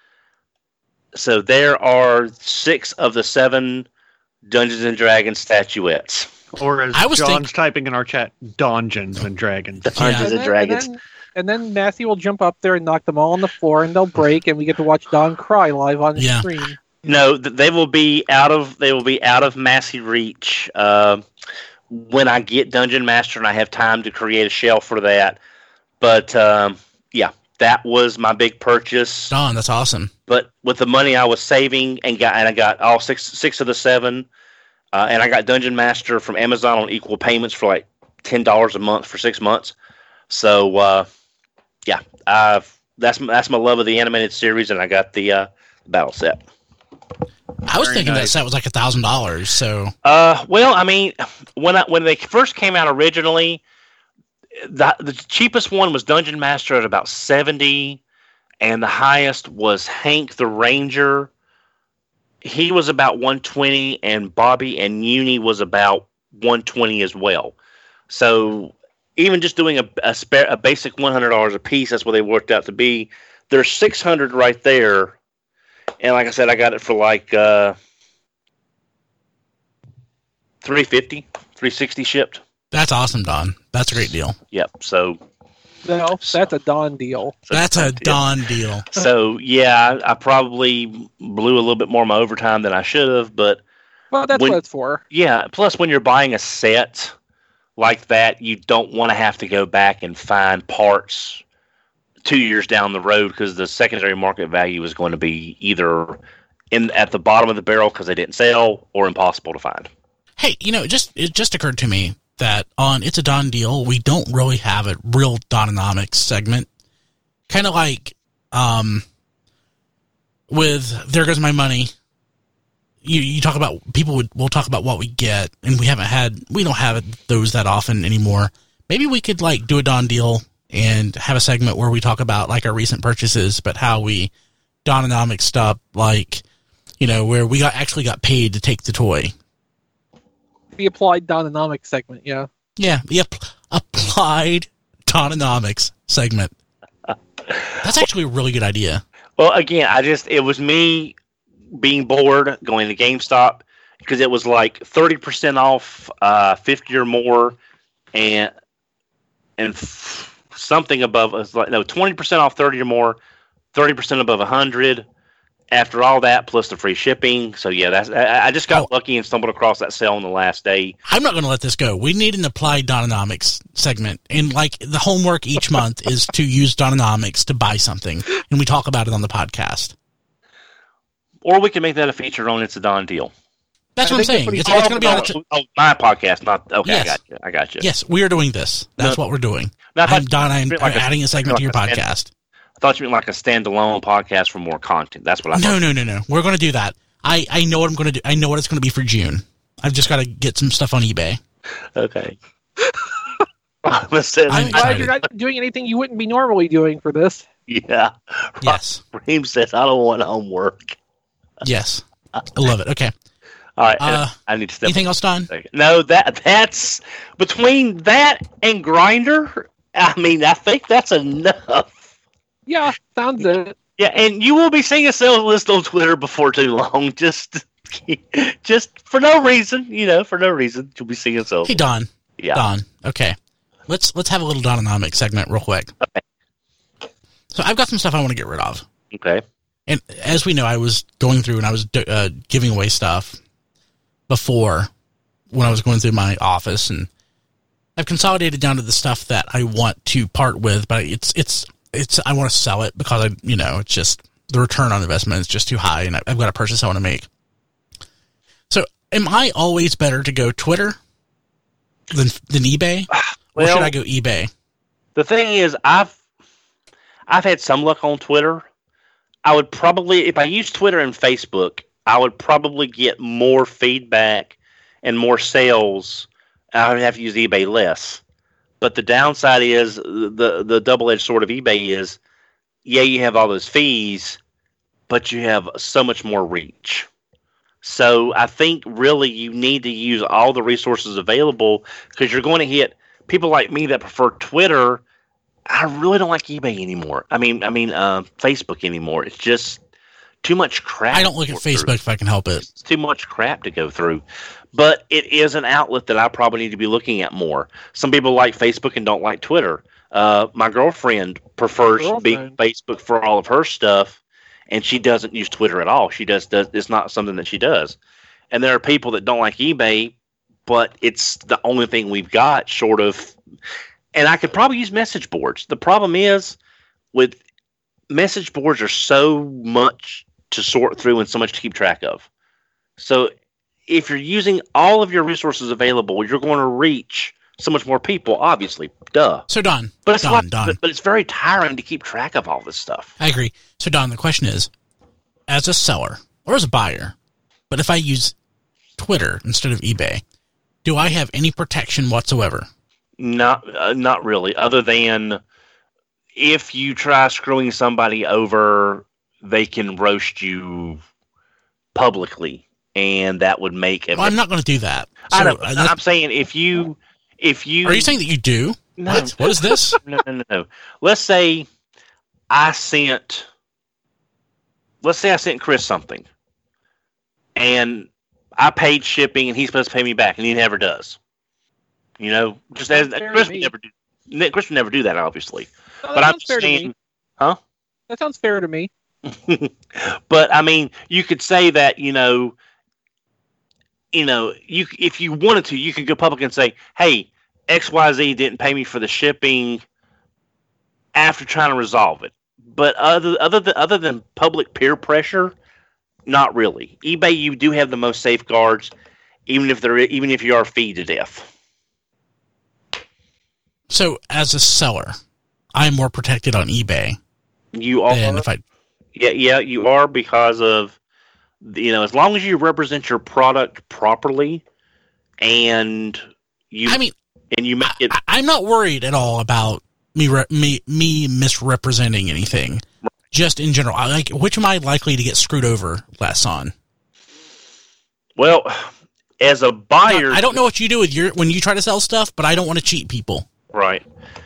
Speaker 3: So there are six of the seven Dungeons and Dragons statuettes.
Speaker 6: Or as
Speaker 2: I was
Speaker 6: John's
Speaker 2: think-
Speaker 6: typing in our chat, Dungeons and Dragons.
Speaker 3: The Dungeons
Speaker 5: And
Speaker 3: and
Speaker 5: then,
Speaker 3: Dragons.
Speaker 5: and, then, and then Matthew will jump up there and knock them all on the floor, and they'll break, and we get to watch Don cry live on the
Speaker 2: Yeah.
Speaker 5: screen.
Speaker 3: No, th- they will be out of they will be out of Massey reach uh, when I get Dungeon Master and I have time to create a shelf for that. But um, yeah, that was my big purchase.
Speaker 2: Don, that's awesome.
Speaker 3: But with the money I was saving and got, and I got all six six of the seven, uh, and I got Dungeon Master from Amazon on equal payments for like ten dollars a month for six months. So uh, yeah, I've, that's that's my love of the animated series, and I got the uh, battle set.
Speaker 2: I was
Speaker 6: Very
Speaker 2: thinking
Speaker 6: nice.
Speaker 2: that set was like a thousand dollars. So
Speaker 3: Uh, well, I mean, when I, when they first came out originally, the the cheapest one was Dungeon Master at about seventy, and the highest was Hank the Ranger. He was about one twenty, and Bobby and Uni was about one twenty as well. So even just doing a a, spare, a basic one hundred dollars a piece, that's what they worked out to be. There's six hundred right there. And like I said, I got it for like uh, three fifty, three sixty shipped.
Speaker 2: that's awesome, Don. That's a great deal.
Speaker 3: Yep. So,
Speaker 5: No, that's a Don deal.
Speaker 3: so
Speaker 2: That's a Don deal.
Speaker 3: So yeah, I, I probably blew a little bit more of my overtime than I should have, but
Speaker 5: Well, that's
Speaker 3: When-
Speaker 5: what it's for.
Speaker 3: yeah. Plus, when you're buying a set like that, you don't want to have to go back and find parts two years down the road because the secondary market value is going to be either in at the bottom of the barrel because they didn't sell or impossible to find.
Speaker 2: Hey, you know, it just it just occurred to me that on It's a Don Deal, we don't really have a real Dononomics segment. Kind of like um, with There Goes My Money. You you talk about people would will talk about what we get, and we haven't had we don't have those that often anymore. Maybe we could like do a Don Deal and have a segment where we talk about like our recent purchases, but how we Dononomics stuff, like you know, where we got actually got paid to take the toy.
Speaker 5: The applied Dononomics segment, yeah.
Speaker 2: Yeah, the app- applied Dononomics segment. That's actually a really good idea.
Speaker 3: Well, again, I just it was me being bored going to GameStop because it was like thirty percent off, uh, fifty or more, and and f- something above it's like no twenty percent off thirty or more, thirty percent above a hundred. After all that, plus the free shipping. So yeah, that's I, I just got
Speaker 2: Oh.
Speaker 3: lucky and stumbled across that sale on the last day.
Speaker 2: I'm not going to let this go. We need an applied Dononomics segment. And like the homework each month is to use Dononomics to buy something. And we talk about it on the podcast.
Speaker 3: Or we can make that a feature on It's a Don Deal.
Speaker 2: That's
Speaker 5: I
Speaker 2: what I'm
Speaker 5: think
Speaker 2: saying.
Speaker 5: that's
Speaker 2: It's,
Speaker 5: what
Speaker 2: it's going to be on the. Ch-
Speaker 3: oh, oh, my podcast, not okay.
Speaker 2: Yes.
Speaker 3: I got you. I got you.
Speaker 2: yes, we are doing this. That's
Speaker 3: No.
Speaker 2: what we're doing.
Speaker 3: Now, I thought
Speaker 2: I'm Don. I'm,
Speaker 3: meant
Speaker 2: I'm
Speaker 3: like a-
Speaker 2: adding a segment to your
Speaker 3: like a-
Speaker 2: podcast.
Speaker 3: I thought you meant like a standalone podcast for more content. That's what I
Speaker 2: No,
Speaker 3: thought.
Speaker 2: no, no, no. We're going to do that. I, I know what I'm going to do. I know what it's going to be for June. I've just got to get some stuff on eBay.
Speaker 3: Okay. Listen,
Speaker 2: I'm
Speaker 5: I'm glad you're
Speaker 2: excited.
Speaker 5: not doing anything you wouldn't be normally doing for this.
Speaker 3: yeah.
Speaker 2: Yes.
Speaker 3: Reem says, I don't want homework.
Speaker 2: Yes. I love it. Okay.
Speaker 3: All right.
Speaker 2: Uh,
Speaker 3: I need to step
Speaker 2: Anything else, Don?
Speaker 3: Second. No, that that's between that and Grinder. I mean, I think that's enough.
Speaker 5: Yeah, sounds it.
Speaker 3: Yeah, and you will be seeing a sales list on Twitter before too long. Just, just for no reason, you know, for no reason, you'll be seeing a sales.
Speaker 2: Hey, Don.
Speaker 3: Yeah.
Speaker 2: Don. Okay. Let's let's have a little Dononomics segment real quick.
Speaker 3: Okay.
Speaker 2: So I've got some stuff I want to get rid of.
Speaker 3: Okay.
Speaker 2: And as we know, I was going through and I was uh, giving away stuff before when I was going through my office, and I've consolidated down to the stuff that I want to part with, but it's it's it's I want to sell it because I you know it's just the return on investment is just too high, and I- I've got a purchase I want to make. So, am I always better to go Twitter than than eBay, or
Speaker 3: Well-
Speaker 2: should I go eBay?
Speaker 3: The thing is, I've I've had some luck on Twitter. I would probably, if I use Twitter and Facebook, I would probably get more feedback and more sales. I would have to use eBay less. But the downside is the the double edged sword of eBay is, yeah, you have all those fees, but you have so much more reach. So I think really you need to use all the resources available because you're going to hit people like me that prefer Twitter. I really don't like eBay anymore. I mean, I mean, uh, Facebook anymore. It's just too much crap.
Speaker 2: I don't look at
Speaker 3: to go through.
Speaker 2: Facebook if I can help it.
Speaker 3: It's too much crap to go through. But it is an outlet that I probably need to be looking at more. Some people like Facebook and don't like Twitter. Uh, my girlfriend prefers being
Speaker 5: Girlfriend.
Speaker 3: Facebook for all of her stuff, and she doesn't use Twitter at all. She does, does it's not something that she does. And there are people that don't like eBay, but it's the only thing we've got short of. And I could probably use message boards. The problem is with message boards are so much to sort through and so much to keep track of. So if you're using all of your resources available, you're going to reach so much more people, obviously. Duh.
Speaker 2: So, Don,
Speaker 3: but it's
Speaker 2: Don,
Speaker 3: like,
Speaker 2: Don.
Speaker 3: But, but it's very tiring to keep track of all this stuff.
Speaker 2: I agree. So, Don, the question is, as a seller or as a buyer, but if I use Twitter instead of eBay, do I have any protection whatsoever?
Speaker 3: Not, uh, not really, other than if you try screwing somebody over, they can roast you publicly, and that would make it.
Speaker 2: Well, I'm not going to do that. So,
Speaker 3: I know.
Speaker 2: uh,
Speaker 3: I'm saying if you, if you,
Speaker 2: are you saying that you do?
Speaker 3: No.
Speaker 2: What? What is this?
Speaker 3: no, no, no, no. Let's say I sent. Let's say I sent Chris something, and I paid shipping, and he's supposed to pay me back, and he never does. You know, just as Chris would never do. Chris would never do that, obviously.
Speaker 5: No,
Speaker 3: but I'm just saying, huh?
Speaker 5: That sounds fair to me.
Speaker 3: But I mean, you could say that, you know, you know, you if you wanted to, you could go public and say, "Hey, X Y Z didn't pay me for the shipping." After trying to resolve it, but other other than other than public peer pressure, not really. eBay, you do have the most safeguards, even if they're even if you are feed to death.
Speaker 2: So, as a seller, I'm more protected on eBay.
Speaker 3: You are.
Speaker 2: Than if I.
Speaker 3: Yeah, yeah, you are, because of, you know, as long as you represent your product properly, and you.
Speaker 2: I mean,
Speaker 3: and you make it.
Speaker 2: I, I'm not worried at all about me re- me me misrepresenting anything. Right. Just in general, I like which am I likely to get screwed over less on?
Speaker 3: Well, as a buyer,
Speaker 2: I don't know what you do with your when you try to sell stuff, but I don't want to cheat people.
Speaker 3: Right.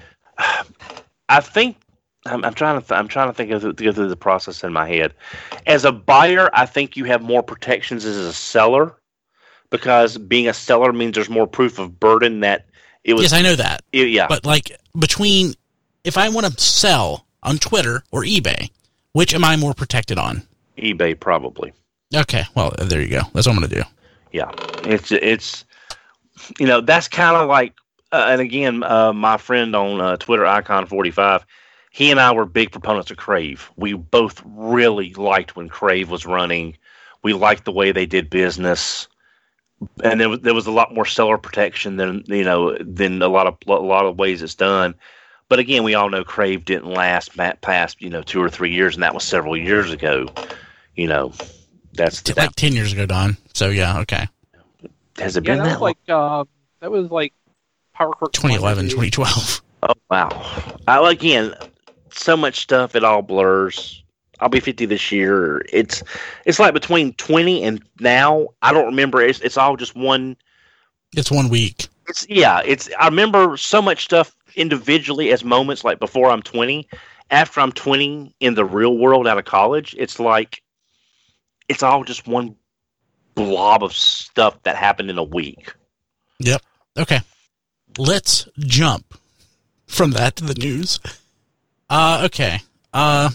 Speaker 3: I think I'm, I'm trying to th- I'm trying to think of the, to go through the process in my head. As a buyer, I think you have more protections as a seller, because being a seller means there's more proof of burden that it was.
Speaker 2: Yes, I know that.
Speaker 3: It, yeah,
Speaker 2: but like between if I want to sell on Twitter or eBay, which am I more protected on?
Speaker 3: eBay, probably.
Speaker 2: Okay, well there you go. That's what I'm going to do.
Speaker 3: Yeah, it's it's you know that's kind of like. Uh, and again, uh, my friend on uh, Twitter, Icon forty-five, he and I were big proponents of Crave. We both really liked when Crave was running. We liked the way they did business, and there was there was a lot more seller protection than you know than a lot of a lot of ways it's done. But again, we all know Crave didn't last past you know two or three years, and that was several years ago. You know, that's
Speaker 2: like
Speaker 3: that,
Speaker 2: ten years ago, Don. So yeah, okay.
Speaker 3: Has it
Speaker 5: yeah,
Speaker 3: been
Speaker 5: that
Speaker 3: that
Speaker 5: was long? like uh, that was like.
Speaker 2: twenty eleven, twenty twelve.
Speaker 3: Oh, wow. I, again, so much stuff, it all blurs. I'll be fifty this year. It's it's like between twenty and now, I don't remember. It's, it's all just one.
Speaker 2: It's one week.
Speaker 3: It's Yeah. It's. I remember so much stuff individually as moments, like before I'm twenty. After I'm twenty in the real world out of college, it's like, it's all just one blob of stuff that happened in a week.
Speaker 2: Yep. Okay. Let's jump from that to the news. Uh, okay. Uh,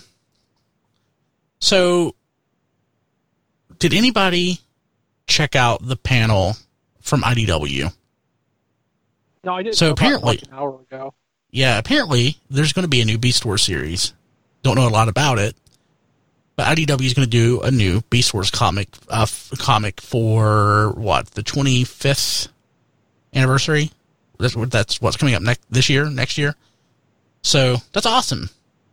Speaker 2: so, did anybody check out the panel from I D W?
Speaker 5: No, I didn't.
Speaker 2: So apparently,
Speaker 5: like an hour ago.
Speaker 2: Yeah, apparently there's going to be a new Beast Wars series. Don't know a lot about it, but I D W is going to do a new Beast Wars comic. Uh, f- comic for what, the twenty-fifth anniversary. That's, that's what's coming up next this year, next year. So that's awesome.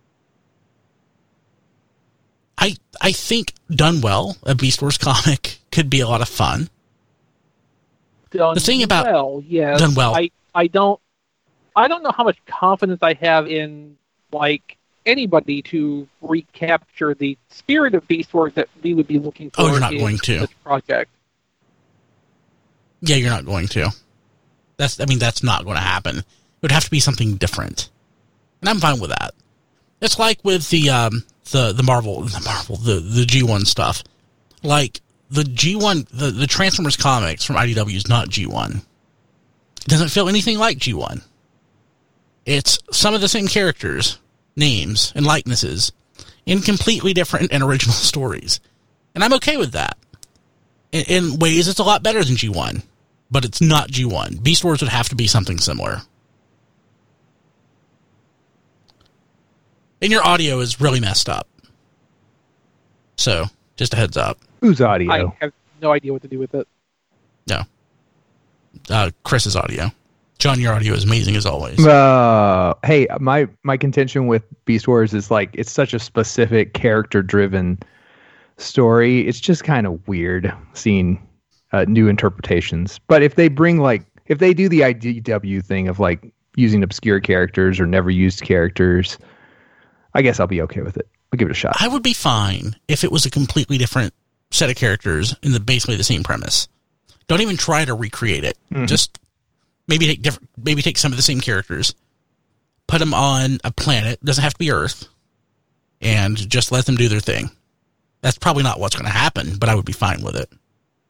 Speaker 2: I I think done well, a Beast Wars comic could be a lot of fun.
Speaker 5: Done
Speaker 2: the thing about
Speaker 5: well, yes,
Speaker 2: done well.
Speaker 5: I, I don't I don't know how much confidence I have in like anybody to recapture the spirit of Beast Wars that we would be looking for.
Speaker 2: Oh, you're not
Speaker 5: in
Speaker 2: going to
Speaker 5: this project.
Speaker 2: Yeah, you're not going to. That's, I mean, that's not going to happen. It would have to be something different, and I'm fine with that. It's like with the um, the the Marvel, the Marvel, the the G one stuff. Like the G one, the the Transformers comics from I D W is not G one. It doesn't feel anything like G one. It's some of the same characters, names, and likenesses in completely different and original stories, and I'm okay with that. In, in ways, it's a lot better than G one. But it's not G one. Beast Wars would have to be something similar. And your audio is really messed up. So, just a heads up.
Speaker 4: Whose audio?
Speaker 5: I have no idea what to do with it.
Speaker 2: No. Uh, Chris's audio. John, your audio is amazing as always.
Speaker 8: Uh, hey, my my contention with Beast Wars is like it's such a specific character-driven story. It's just kind of weird seeing uh, new interpretations. But if they bring like if they do the I D W thing of like using obscure characters or never used characters, I guess I'll be okay with it. I'll give it a shot.
Speaker 2: I would be fine if it was a completely different set of characters in the basically the same premise. Don't even try to recreate it. Mm-hmm. Just maybe take different, maybe take some of the same characters, put them on a planet. Doesn't have to be Earth, and just let them do their thing. That's probably not what's going to happen, but I would be fine with it.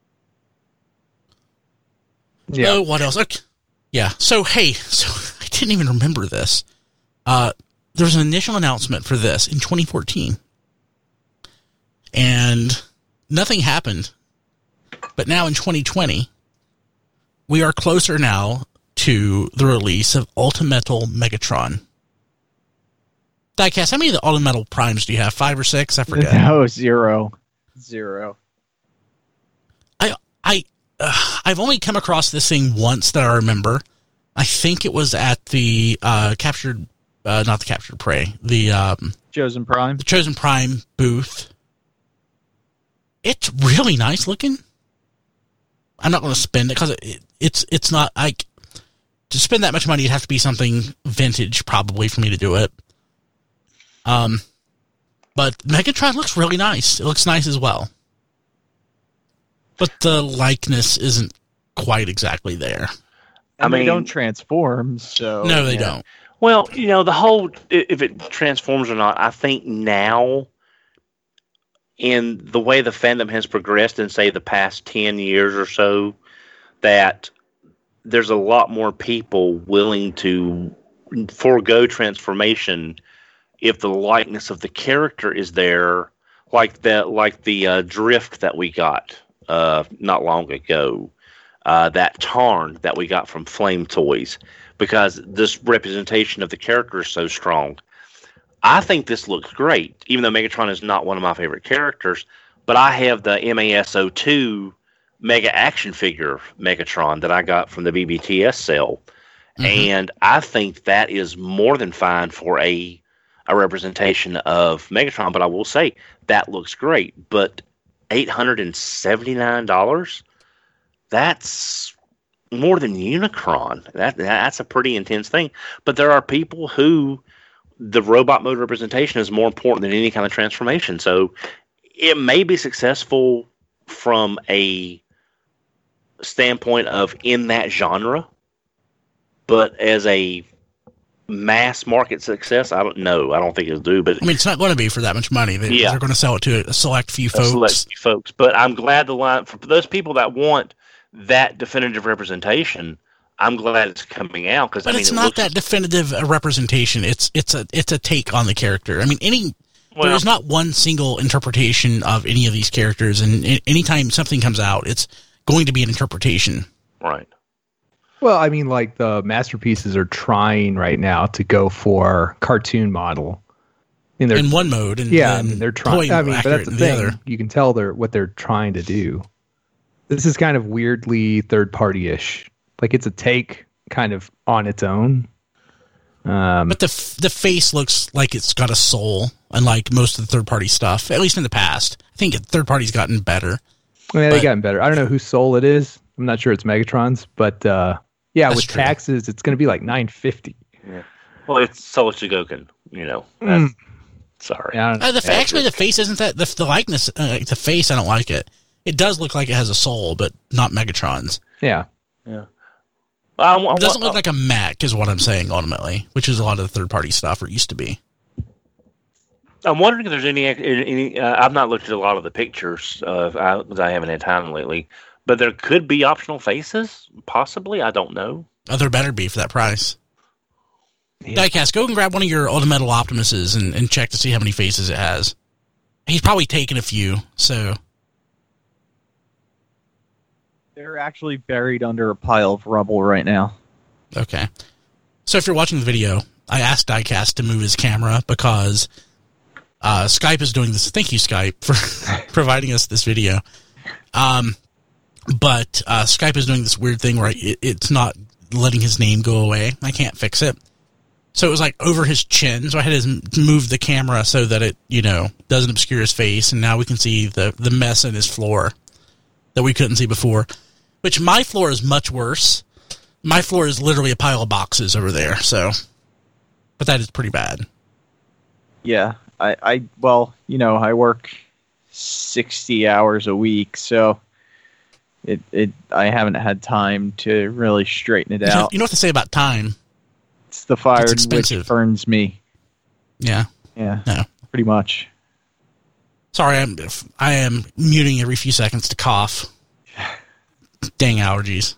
Speaker 2: Yeah. So what else? Okay. Yeah. So hey, so I didn't even remember this. Uh, there was an initial announcement for this in twenty fourteen, and nothing happened. But now in twenty twenty, we are closer now to the release of Ultimetal Megatron. Diecast, how many of the Ultimetal Primes do you have? Five or six? I forget.
Speaker 7: No, zero. Zero.
Speaker 2: I, I, uh, I've only come across this thing once that I remember. I think it was at the uh, Captured, uh, not the Captured Prey, the um,
Speaker 7: Chosen Prime.
Speaker 2: The Chosen Prime booth. It's really nice looking. I'm not going to spend it because it, it's it's not like to spend that much money. It'd have to be something vintage probably for me to do it. Um, but Megatron looks really nice. It looks nice as well, but the likeness isn't quite exactly there.
Speaker 7: And
Speaker 3: I mean,
Speaker 7: they don't transform, so
Speaker 2: no, they
Speaker 3: yeah.
Speaker 2: don't.
Speaker 3: Well, you know, the whole if it transforms or not, I think now, in the way the fandom has progressed in, say, the past ten years or so, that there's a lot more people willing to forego transformation if the likeness of the character is there, like the, like the uh, Drift that we got uh, not long ago, uh, that Tarn that we got from Flame Toys, because this representation of the character is so strong. I think this looks great, even though Megatron is not one of my favorite characters. But I have the M A S zero two Mega Action Figure Megatron that I got from the B B T S sale. Mm-hmm. And I think that is more than fine for a a representation of Megatron. But I will say, that looks great. But eight hundred seventy-nine dollars? That's more than Unicron. That That's a pretty intense thing. But there are people who the robot mode representation is more important than any kind of transformation. So it may be successful from a standpoint of in that genre, but as a mass market success, I don't know. I don't think it'll do. But
Speaker 2: I mean, it's not going to be for that much money. They,
Speaker 3: yeah.
Speaker 2: They're going to sell it to a select few folks. A select few
Speaker 3: folks. But I'm glad the line for those people that want that definitive representation. I'm glad it's coming out because I mean
Speaker 2: it's
Speaker 3: it
Speaker 2: not
Speaker 3: looks,
Speaker 2: that definitive a representation. It's it's a it's a take on the character. I mean, any well, there is not one single interpretation of any of these characters, and anytime something comes out, it's going to be an interpretation.
Speaker 3: Right.
Speaker 8: Well, I mean, like the masterpieces are trying right now to go for cartoon model. I mean,
Speaker 2: in one mode, and
Speaker 8: yeah, I mean, they're trying. I mean, but that's the thing.
Speaker 2: The other.
Speaker 8: You can tell they're what they're trying to do. This is kind of weirdly third party ish. Like it's a take kind of on its own. Um,
Speaker 2: but the f- the face looks like it's got a soul, unlike most of the third party stuff, at least in the past. I think third party's gotten better.
Speaker 8: Yeah, they've gotten better. I don't know whose soul it is. I'm not sure it's Megatron's, but uh, yeah, with true. taxes, it's going to be like nine fifty.
Speaker 3: Yeah. Well, it's Soul Shigoken, you know. That's, mm. Sorry.
Speaker 2: Yeah, uh, the, actually, the face isn't that. The, the likeness, uh, the face, I don't like it. It does look like it has a soul, but not Megatron's.
Speaker 8: Yeah.
Speaker 3: Yeah.
Speaker 2: Um, it doesn't look like a mech, is what I'm saying, ultimately, which is a lot of the third-party stuff, or used to be.
Speaker 3: I'm wondering if there's any... any uh, I've not looked at a lot of the pictures, uh, I, I haven't had time lately, but there could be optional faces, possibly. I don't know.
Speaker 2: Oh, there better be for that price. Yeah. Diecast, go and grab one of your Ultimetal Optimuses and, and check to see how many faces it has. He's probably taken a few, so...
Speaker 7: They're actually buried under a pile of rubble right now.
Speaker 2: Okay. So if you're watching the video, I asked Diecast to move his camera because uh, Skype is doing this. Thank you, Skype, for providing us this video. Um, but uh, Skype is doing this weird thing where it, it's not letting his name go away. I can't fix it. So it was like over his chin. So I had to move the camera so that it, you know, doesn't obscure his face. And now we can see the, the mess in his floor that we couldn't see before. Which my floor is much worse. My floor is literally a pile of boxes over there. So, but that is pretty bad.
Speaker 7: Yeah, I, I well, you know, I work sixty hours a week, so it it I haven't had time to really straighten it
Speaker 2: You know,
Speaker 7: out.
Speaker 2: you know what to say about time.
Speaker 7: It's the fire
Speaker 2: It's
Speaker 7: which
Speaker 2: expensive.
Speaker 7: burns me. Yeah,
Speaker 2: Yeah.
Speaker 7: yeah,
Speaker 2: No.
Speaker 7: pretty much.
Speaker 2: Sorry, I'm I am muting every few seconds to cough. Dang allergies.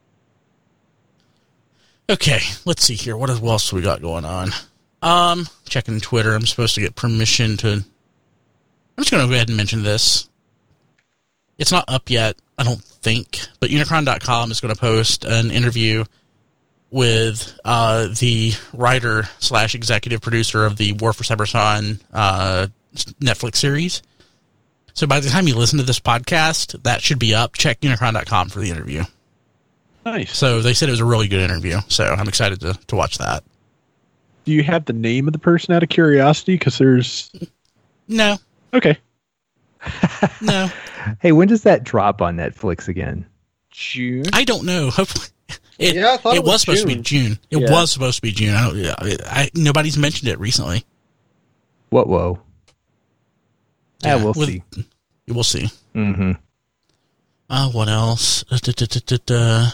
Speaker 2: Okay, let's see here. What else we got going on? Um, checking Twitter. I'm supposed to get permission to. I'm just going to go ahead and mention this. It's not up yet, I don't think, but Unicron dot com is going to post an interview with uh, the writer slash executive producer of the War for Cybertron uh, Netflix series. So by the time you listen to this podcast, that should be up. Check Unicron dot com for the interview.
Speaker 4: Nice.
Speaker 2: So they said it was a really good interview, so I'm excited to, to watch that.
Speaker 4: Do you have the name of the person out of curiosity? Because there's...
Speaker 2: No,
Speaker 4: Okay.
Speaker 2: no.
Speaker 8: Hey, when does that drop on Netflix again?
Speaker 7: June.
Speaker 2: I don't know. Hopefully, it,
Speaker 6: Yeah, I thought
Speaker 2: it,
Speaker 6: it
Speaker 2: was,
Speaker 6: was
Speaker 2: supposed to be
Speaker 6: June.
Speaker 2: June. It
Speaker 7: Yeah.
Speaker 2: was supposed to be June. I don't. Yeah, I, nobody's mentioned it recently.
Speaker 8: What? Whoa. Yeah, we'll
Speaker 2: with-
Speaker 8: see.
Speaker 2: We'll see.
Speaker 8: Mm-hmm.
Speaker 2: Uh, what else? Uh, da, da, da, da, da.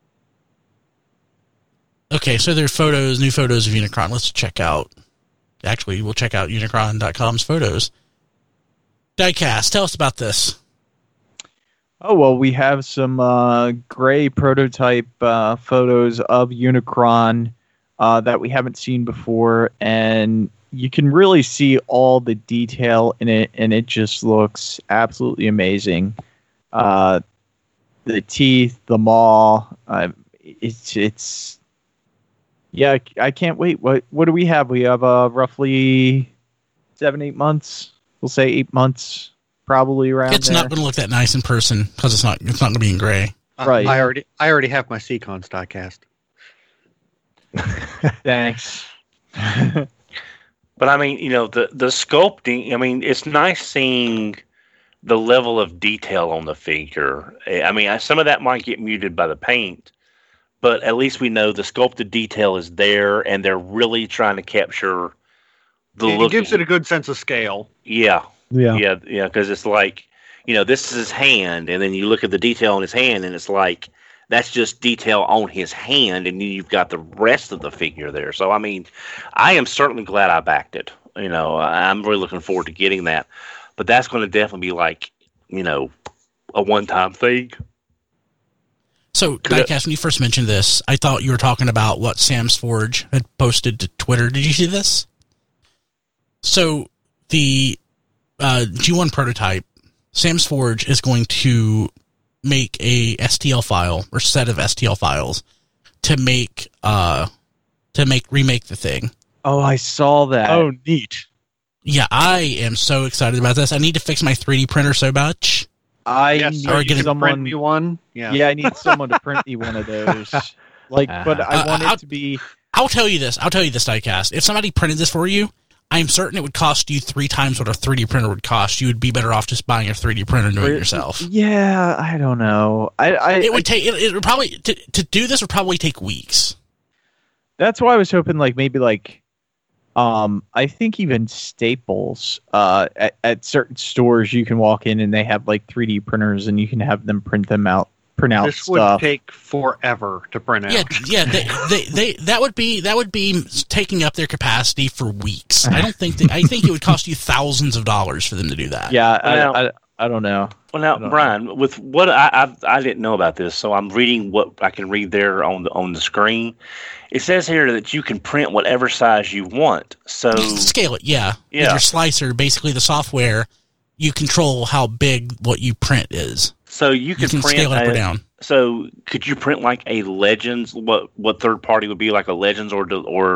Speaker 2: Okay, so there are photos, new photos of Unicron. Let's check out. Actually, we'll check out Unicron dot com's photos. Diecast, tell us about this.
Speaker 7: Oh, well, we have some uh, gray prototype uh, photos of Unicron uh, that we haven't seen before, and you can really see all the detail in it, and it just looks absolutely amazing. Uh, the teeth, the maw, uh, it's it's yeah, I can't wait. What what do we have? We have uh, roughly seven, eight months. We'll say eight months, probably around
Speaker 2: It's
Speaker 7: there.
Speaker 2: not going to look that nice in person because it's not. It's not going to be in gray.
Speaker 6: Uh,
Speaker 7: Right.
Speaker 6: I already I already have my Seacons diecast.
Speaker 7: Thanks.
Speaker 3: But I mean, you know, the the sculpting. I mean, it's nice seeing the level of detail on the figure. I mean, I- some of that might get muted by the paint, but at least we know the sculpted detail is there, and they're really trying to capture the
Speaker 6: It
Speaker 3: look.
Speaker 6: gives it a good sense of scale.
Speaker 3: yeah,
Speaker 4: Yeah.
Speaker 3: yeah, yeah. Because it's like, you know, this is his hand, and then you look at the detail on his hand, and it's like that's just detail on his hand, and then you've got the rest of the figure there. So, I mean, I am certainly glad I backed it. You know, I- I'm really looking forward to getting that. But that's going to definitely be like, you know, a one-time thing.
Speaker 2: So,
Speaker 3: Could I-
Speaker 2: Diecast, when you first mentioned this, I thought you were talking about what Sam's Forge had posted to Twitter. Did you see this? So, the uh, G one prototype, Sam's Forge is going to make a S T L file or set of S T L files to make uh to make remake the thing.
Speaker 7: Oh, I saw that.
Speaker 4: Oh, neat.
Speaker 2: Yeah, I am so excited about this. I need to fix my three D printer so much.
Speaker 7: I
Speaker 6: Yes,
Speaker 7: need
Speaker 6: so you can
Speaker 7: someone.
Speaker 6: print me one. Yeah.
Speaker 7: Yeah, I need someone to print me one of those. Like, but I
Speaker 2: Uh,
Speaker 7: want
Speaker 2: I'll-
Speaker 7: it to be.
Speaker 2: I'll tell you this. I'll tell you this, Diecast. If somebody printed this for you, I'm certain it would cost you three times what a three D printer would cost. You would be better off just buying a three D printer and doing it yourself.
Speaker 7: Yeah, I don't know. I, I,
Speaker 2: It would
Speaker 7: I-
Speaker 2: take. It, it would probably to, to do this would probably take weeks.
Speaker 7: that's why I was hoping, like maybe like, um, I think even Staples, uh, at, at certain stores you can walk in and they have like three D printers and you can have them print them out, print out
Speaker 6: This would
Speaker 7: stuff.
Speaker 6: take forever to print out.
Speaker 2: Yeah, yeah. They, they, they, that would be that would be taking up their capacity for weeks. I don't think. That, I think it would cost you thousands of dollars for them to do that.
Speaker 7: Yeah,
Speaker 3: Well,
Speaker 7: I, I, I don't know.
Speaker 3: Well, now,
Speaker 7: I don't
Speaker 3: Brian, with what I, I I didn't know about this, so I'm reading what I can read there on the on the screen. It says here that you can print whatever size you want. So
Speaker 2: You can scale it. Yeah. With
Speaker 3: Yeah.
Speaker 2: your slicer, basically the software, you control how big what you print is.
Speaker 3: so you
Speaker 2: You
Speaker 3: can,
Speaker 2: can
Speaker 3: print
Speaker 2: scale it up
Speaker 3: a-
Speaker 2: or down.
Speaker 3: So could you print like a Legends? What what third party would be like a Legends or or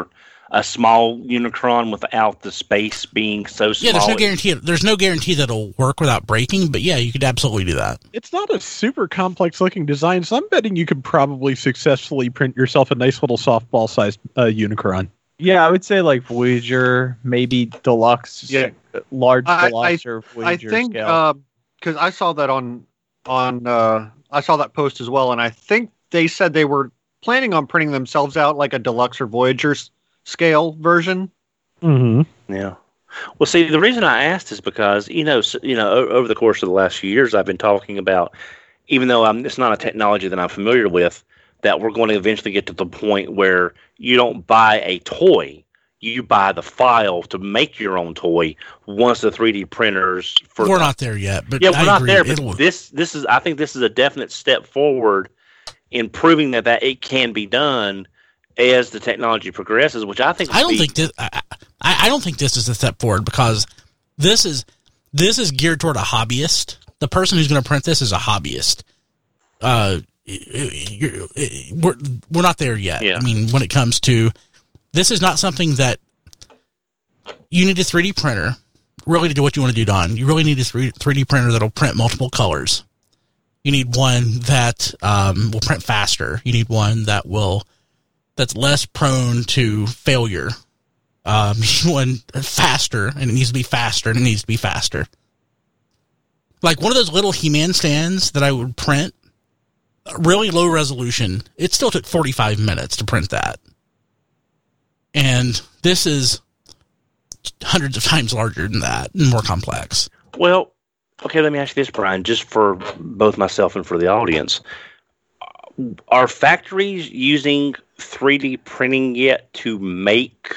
Speaker 3: a small Unicron without the space being so small.
Speaker 2: Yeah, there's no guarantee. There's no guarantee that it'll work without breaking, but yeah, you could absolutely do that.
Speaker 4: It's not a super complex looking design, so I'm betting you could probably successfully print yourself a nice little softball sized uh, Unicron.
Speaker 7: Yeah, I would say like Voyager, maybe deluxe,
Speaker 6: Yeah.
Speaker 7: large
Speaker 6: I-
Speaker 7: deluxe
Speaker 6: I-
Speaker 7: or
Speaker 6: I
Speaker 7: Voyager
Speaker 6: think
Speaker 7: scale.
Speaker 6: because I saw that on on uh, I saw that post as well, and I think they said they were planning on printing themselves out like a deluxe or Voyager s- scale version.
Speaker 4: Mm-hmm.
Speaker 3: Yeah. Well, see, the reason I asked is because you know, s you know, o- over the course of the last few years, I've been talking about, even though I'm, it's not a technology that I'm familiar with, that we're going to eventually get to the point where you don't buy a toy, you buy the file to make your own toy. Once the three D printers, for
Speaker 2: We're
Speaker 3: the-
Speaker 2: not there yet, but
Speaker 3: yeah, we're
Speaker 2: I
Speaker 3: not
Speaker 2: agree.
Speaker 3: there. But
Speaker 2: It'll-
Speaker 3: this, this is, I think, this is a definite step forward in proving that that it can be done as the technology progresses. Which I think
Speaker 2: I don't
Speaker 3: would be-
Speaker 2: think this. I, I, I don't think this is a step forward because this is this is geared toward a hobbyist. The person who's going to print this is a hobbyist. Uh, you're, we're we're not there yet.
Speaker 3: Yeah.
Speaker 2: I mean, when it comes to this, is not something that you need a three D printer really to do what you want to do, Don. You really need a three D printer that'll print multiple colors. You need one that um, will print faster. You need one that will that's less prone to failure. Um, you need one faster, and it needs to be faster, and it needs to be faster. Like one of those little He-Man stands that I would print, really low resolution. It still took forty-five minutes to print that. And this is hundreds of times larger than that and more complex.
Speaker 3: Well, okay, let me ask you this, Brian, just for both myself and for the audience. Are factories using three D printing yet to make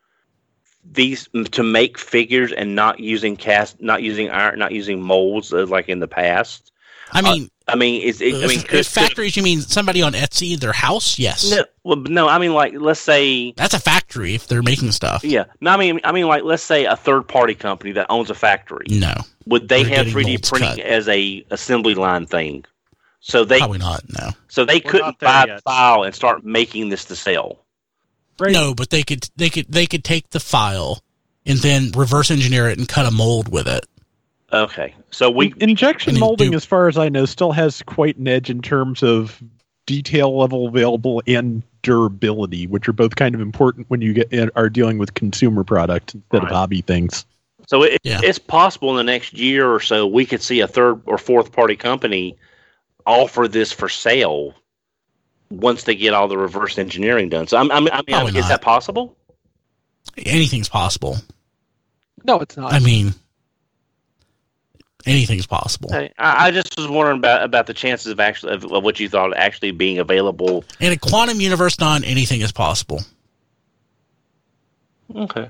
Speaker 3: these to make figures and not using cast, not using iron, not using molds uh, like in the past?
Speaker 2: I mean,
Speaker 3: uh, I mean, is it, I mean,
Speaker 2: if,
Speaker 3: could,
Speaker 2: if factories, you mean somebody on Etsy, their house? Yes.
Speaker 3: no, well, no, I mean, like, let's say,
Speaker 2: That's a factory if they're making stuff.
Speaker 3: yeah, no, I mean, I mean, like, let's say a third party company that owns a factory.
Speaker 2: No.
Speaker 3: Would they
Speaker 2: They're
Speaker 3: have
Speaker 2: getting
Speaker 3: three D
Speaker 2: molds
Speaker 3: printing
Speaker 2: cut.
Speaker 3: as a assembly line thing? So they
Speaker 2: Probably not, no.
Speaker 3: so they
Speaker 6: We're
Speaker 3: couldn't
Speaker 6: not there
Speaker 3: buy the
Speaker 6: yet.
Speaker 3: file and start making this to sell.
Speaker 2: No, but they could they could they could take the file and then reverse engineer it and cut a mold with it.
Speaker 3: Okay, so we
Speaker 4: In- injection
Speaker 2: and then
Speaker 4: molding,
Speaker 2: do-
Speaker 4: as far as I know, still has quite an edge in terms of detail level available and durability, which are both kind of important when you get are dealing with consumer product instead
Speaker 3: Right.
Speaker 4: of hobby things.
Speaker 3: so it,
Speaker 2: Yeah.
Speaker 3: it's possible in the next year or so we could see a third or fourth party company offer this for sale once they get all the reverse engineering done. So I'm, I'm, I mean,
Speaker 2: Probably
Speaker 3: is
Speaker 2: not.
Speaker 3: that possible?
Speaker 2: Anything's possible.
Speaker 5: No, it's not.
Speaker 2: I mean, anything's possible.
Speaker 3: I, I just was wondering about about the chances of actually of, of what you thought actually being available.
Speaker 2: In a quantum universe, Don, anything is possible.
Speaker 3: Okay.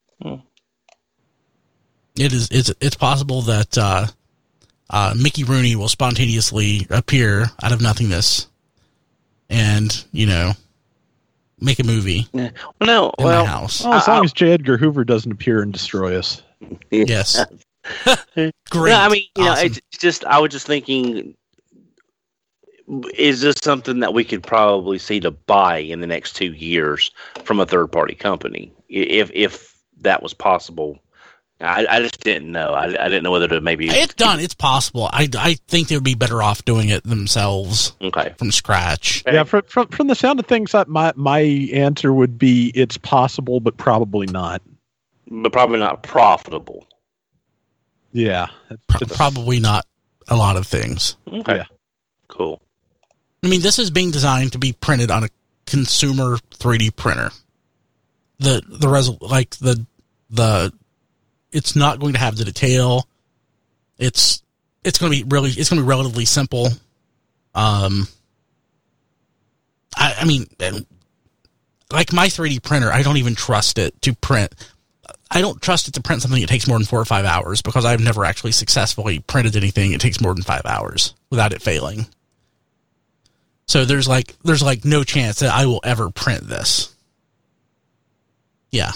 Speaker 2: It is. It's. It's possible that uh, uh, Mickey Rooney will spontaneously appear out of nothingness, and you know, make a movie
Speaker 3: Yeah. Well, no.
Speaker 2: in
Speaker 3: well,
Speaker 2: my house.
Speaker 4: Well, as
Speaker 3: I-
Speaker 4: long as J. Edgar Hoover doesn't appear and destroy us.
Speaker 2: Yes. Great.
Speaker 3: No, I mean, you know,
Speaker 2: Awesome.
Speaker 3: it's just I was just thinking, is this something that we could probably see to buy in the next two years from a third party company, I- if if that was possible? I, I just didn't know. I, I didn't know whether to maybe.
Speaker 2: It's done. It's possible. I, I think they would be better off doing it themselves
Speaker 3: Okay.
Speaker 2: from scratch.
Speaker 3: Okay.
Speaker 4: Yeah, from, from from the sound of things, that my my answer would be it's possible, but probably not.
Speaker 3: But probably not profitable.
Speaker 4: Yeah,
Speaker 2: Pro- Probably not a lot of things.
Speaker 3: Okay.
Speaker 4: Yeah.
Speaker 3: Cool.
Speaker 2: I mean, this is being designed to be printed on a consumer three D printer. The the resol- like the the it's not going to have the detail. It's it's going to be really it's going to be relatively simple. Um, I I mean, and like my three D printer, I don't even trust it to print. I don't trust it to print something that takes more than four or five hours because I've never actually successfully printed anything. It takes more than five hours without it failing. So there's like there's like no chance that I will ever print this. Yeah.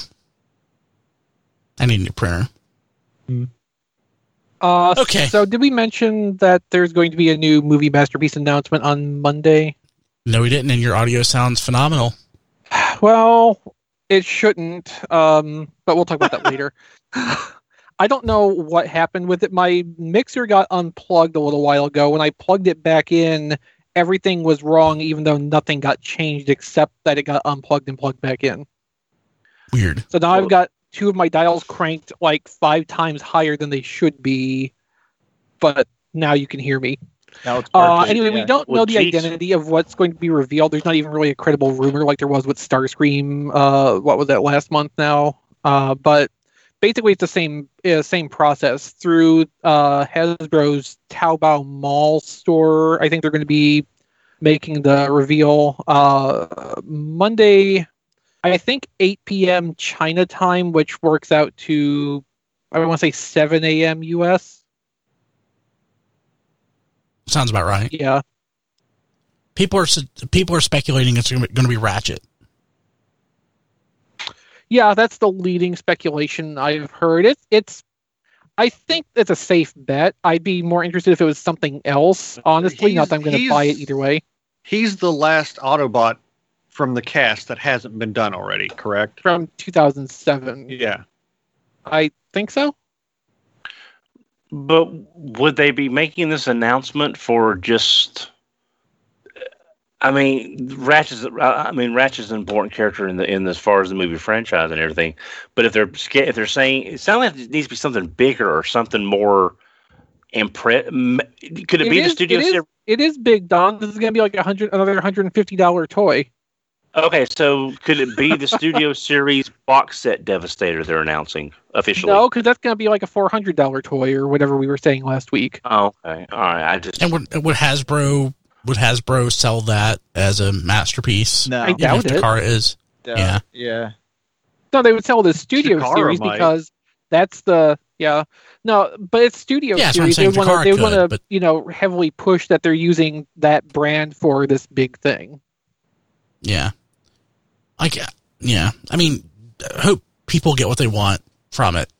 Speaker 2: I need a new printer.
Speaker 5: Uh,
Speaker 2: Okay.
Speaker 5: So did we mention that there's going to be a new movie masterpiece announcement on Monday?
Speaker 2: No, we didn't, and your audio sounds phenomenal.
Speaker 5: Well, It shouldn't, um, but we'll talk about that later. I don't know what happened with it. My mixer got unplugged a little while ago. When I plugged it back in, everything was wrong, even though nothing got changed except that it got unplugged and plugged back in.
Speaker 2: Weird.
Speaker 5: So now I've got two of my dials cranked like five times higher than they should be, but now you can hear me.
Speaker 7: Now it's
Speaker 5: Uh,
Speaker 7: perfect,
Speaker 5: anyway,
Speaker 7: yeah.
Speaker 5: we don't
Speaker 3: Well,
Speaker 5: know the
Speaker 3: geez.
Speaker 5: identity of what's going to be revealed. There's not even really a credible rumor like there was with Starscream. Uh, what was that last month now? Uh, but basically, it's the same uh, same process through uh, Hasbro's Taobao Mall store. I think they're going to be making the reveal uh, Monday. I think eight p.m. China time, which works out to I want to say seven a.m. U S.
Speaker 2: Sounds about right.
Speaker 5: Yeah.
Speaker 2: People are people are speculating it's going to be Ratchet.
Speaker 5: Yeah, that's the leading speculation I've heard. It's it's. I think it's a safe bet. I'd be more interested if it was something else. Honestly,
Speaker 6: He's-
Speaker 5: not that I'm going to
Speaker 6: he's-
Speaker 5: buy it either way.
Speaker 6: He's the last Autobot from the cast that hasn't been done already, correct?
Speaker 5: From two thousand seven,
Speaker 6: Yeah.
Speaker 5: I think so.
Speaker 3: But would they be making this announcement for just? I mean, Ratchet's. I mean, Ratchet's an important character in the in as far as the movie franchise and everything. But if they're sca- if they're saying it sounds like it needs to be something bigger or something more impre- m- Could it,
Speaker 5: It
Speaker 3: be the
Speaker 5: is-
Speaker 3: studio
Speaker 5: it is-
Speaker 3: series?
Speaker 5: It is big, Don. This is going to be like a hundred, another one hundred fifty dollars toy.
Speaker 3: Okay, so could it be the studio series box set Devastator they're announcing officially?
Speaker 5: No, because that's going to be like a four hundred dollars toy or whatever we were saying last week.
Speaker 3: Oh, okay. All right. I just
Speaker 2: And would, would Hasbro would Hasbro sell that as a masterpiece?
Speaker 7: No.
Speaker 5: I
Speaker 2: Even
Speaker 5: doubt
Speaker 2: if
Speaker 5: it.
Speaker 2: Takara is. Yeah.
Speaker 7: Yeah.
Speaker 5: No, they would sell the studio
Speaker 6: Takara
Speaker 5: series
Speaker 6: might.
Speaker 5: because that's the yeah. No, but it's studio
Speaker 2: Yeah, that's what I'm
Speaker 5: series. They
Speaker 2: saying.
Speaker 5: want to
Speaker 2: Takara
Speaker 5: they want to
Speaker 2: could, but-
Speaker 5: you know heavily push that they're using that brand for this big thing.
Speaker 2: Yeah. Like, yeah. I mean, I hope people get what they want from it.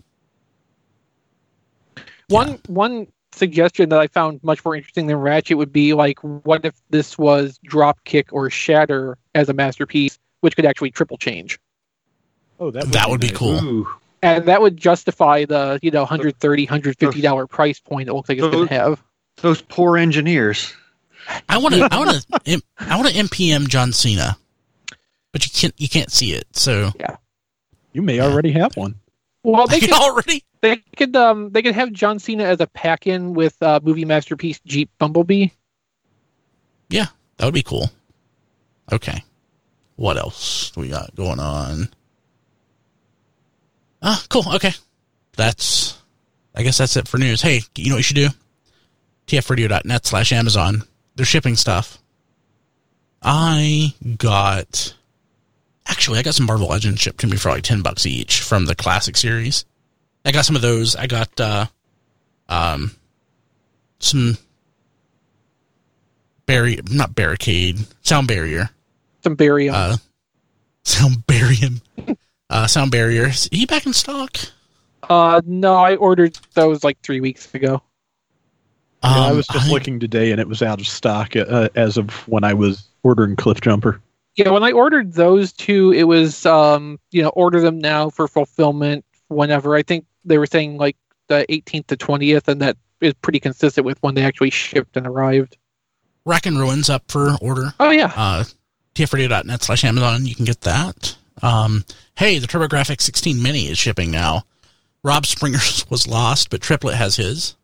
Speaker 5: One
Speaker 2: Yeah.
Speaker 5: one suggestion that I found much more interesting than Ratchet would be like, what if this was Dropkick or Shatter as a masterpiece, which could actually triple change,
Speaker 4: Oh, that would
Speaker 2: That would be
Speaker 4: nice.
Speaker 2: cool.
Speaker 6: Ooh.
Speaker 5: and that would justify the you know one hundred thirty dollars, one hundred fifty dollars price point it looks like it's going to have.
Speaker 6: Those poor engineers.
Speaker 2: I want to. I want to. I want to M P M John Cena, but you can't. You can't see it. So
Speaker 4: You may already have one.
Speaker 5: Well, they could
Speaker 2: already.
Speaker 5: they could um they could have John Cena as a pack in with uh, movie masterpiece Jeep Bumblebee.
Speaker 2: Yeah, that would be cool. Okay, what else do we got going on? Ah, cool. Okay, that's. I guess that's it for news. Hey, you know what you should do? T F radio dot net slash Amazon. They're shipping stuff. I got. Actually, I got some Marvel Legends shipped to me for like ten bucks each from the classic series. I got some of those. I got uh, um, some barrier, not barricade, sound barrier.
Speaker 5: Some barium.
Speaker 2: Uh, sound barium. uh, sound barrier. Is he back in stock?
Speaker 5: Uh, no, I ordered those like three weeks ago.
Speaker 4: Yeah, I
Speaker 2: Um,
Speaker 4: was just looking today, and it was out of stock uh, as of when I was ordering Cliff Jumper.
Speaker 5: Yeah, when I ordered those two, it was um, you know, order them now for fulfillment whenever. I think they were saying like the eighteenth to twentieth, and that is pretty consistent with when they actually shipped and arrived.
Speaker 2: Rack and Ruins up for order.
Speaker 5: Oh yeah,
Speaker 2: Uh, T F radio dot net slash Amazon. You can get that. Um, hey, the TurboGrafx sixteen Mini is shipping now. Rob Springer's was lost, but Triplet has his.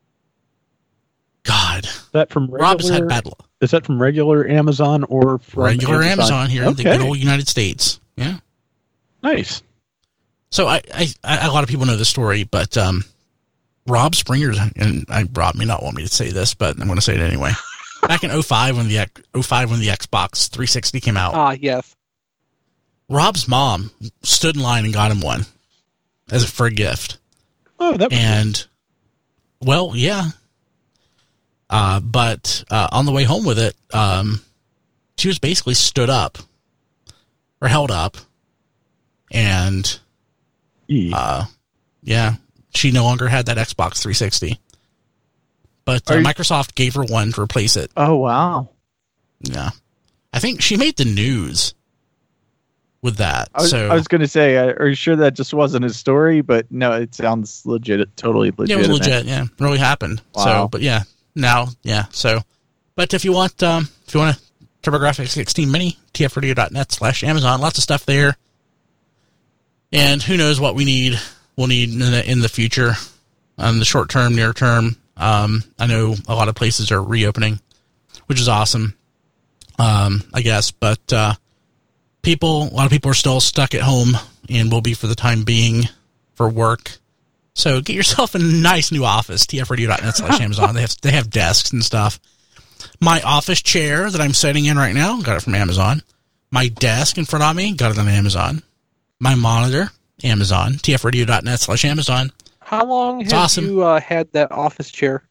Speaker 2: God,
Speaker 4: Is that from
Speaker 2: Rob has had
Speaker 4: regular?
Speaker 2: bad luck.
Speaker 4: Is that from regular Amazon or from
Speaker 2: Regular Amazon, here in the
Speaker 4: Okay.
Speaker 2: good old United States. Yeah.
Speaker 4: Nice.
Speaker 2: So I, I, I, a lot of people know this story, but um, Rob Springer, and I, Rob may not want me to say this, but I'm going to say it anyway. Back in oh five when the X- oh five when the Xbox three sixty came out,
Speaker 5: ah yes.
Speaker 2: Rob's mom stood in line and got him one as for a gift.
Speaker 4: Oh, that was
Speaker 2: And well, yeah. Uh, but uh, on the way home with it, um, she was basically stood up or held up, and
Speaker 4: Yeah.
Speaker 2: uh, yeah, she no longer had that Xbox three sixty. But uh,
Speaker 7: Are you-
Speaker 2: Microsoft gave her one to replace it.
Speaker 7: Oh wow.
Speaker 2: Yeah, I think she made the news with that.
Speaker 7: I was,
Speaker 2: so
Speaker 7: I was going to say, uh, are you sure that just wasn't a story? But no, it sounds legit, totally legit.
Speaker 2: yeah, it was legit. Yeah, it really happened.
Speaker 7: Wow.
Speaker 2: So, but yeah, now, yeah. So, but if you want, um, if you want a TurboGrafx sixteen Mini, T F radio dot net slash Amazon, lots of stuff there. And who knows what we need, we'll need in the, in the future, um, the short term, near term. Um, I know a lot of places are reopening, which is awesome, um, I guess. But uh, people, a lot of people are still stuck at home and will be for the time being for work. So get yourself a nice new office, T F radio dot net slash Amazon. They have they have desks and stuff. My office chair that I'm sitting in right now, got it from Amazon. My desk in front of me, got it on Amazon. My monitor, Amazon, T F radio dot net slash Amazon.
Speaker 5: How long
Speaker 2: It's
Speaker 5: have
Speaker 2: awesome.
Speaker 5: you uh, had that office chair?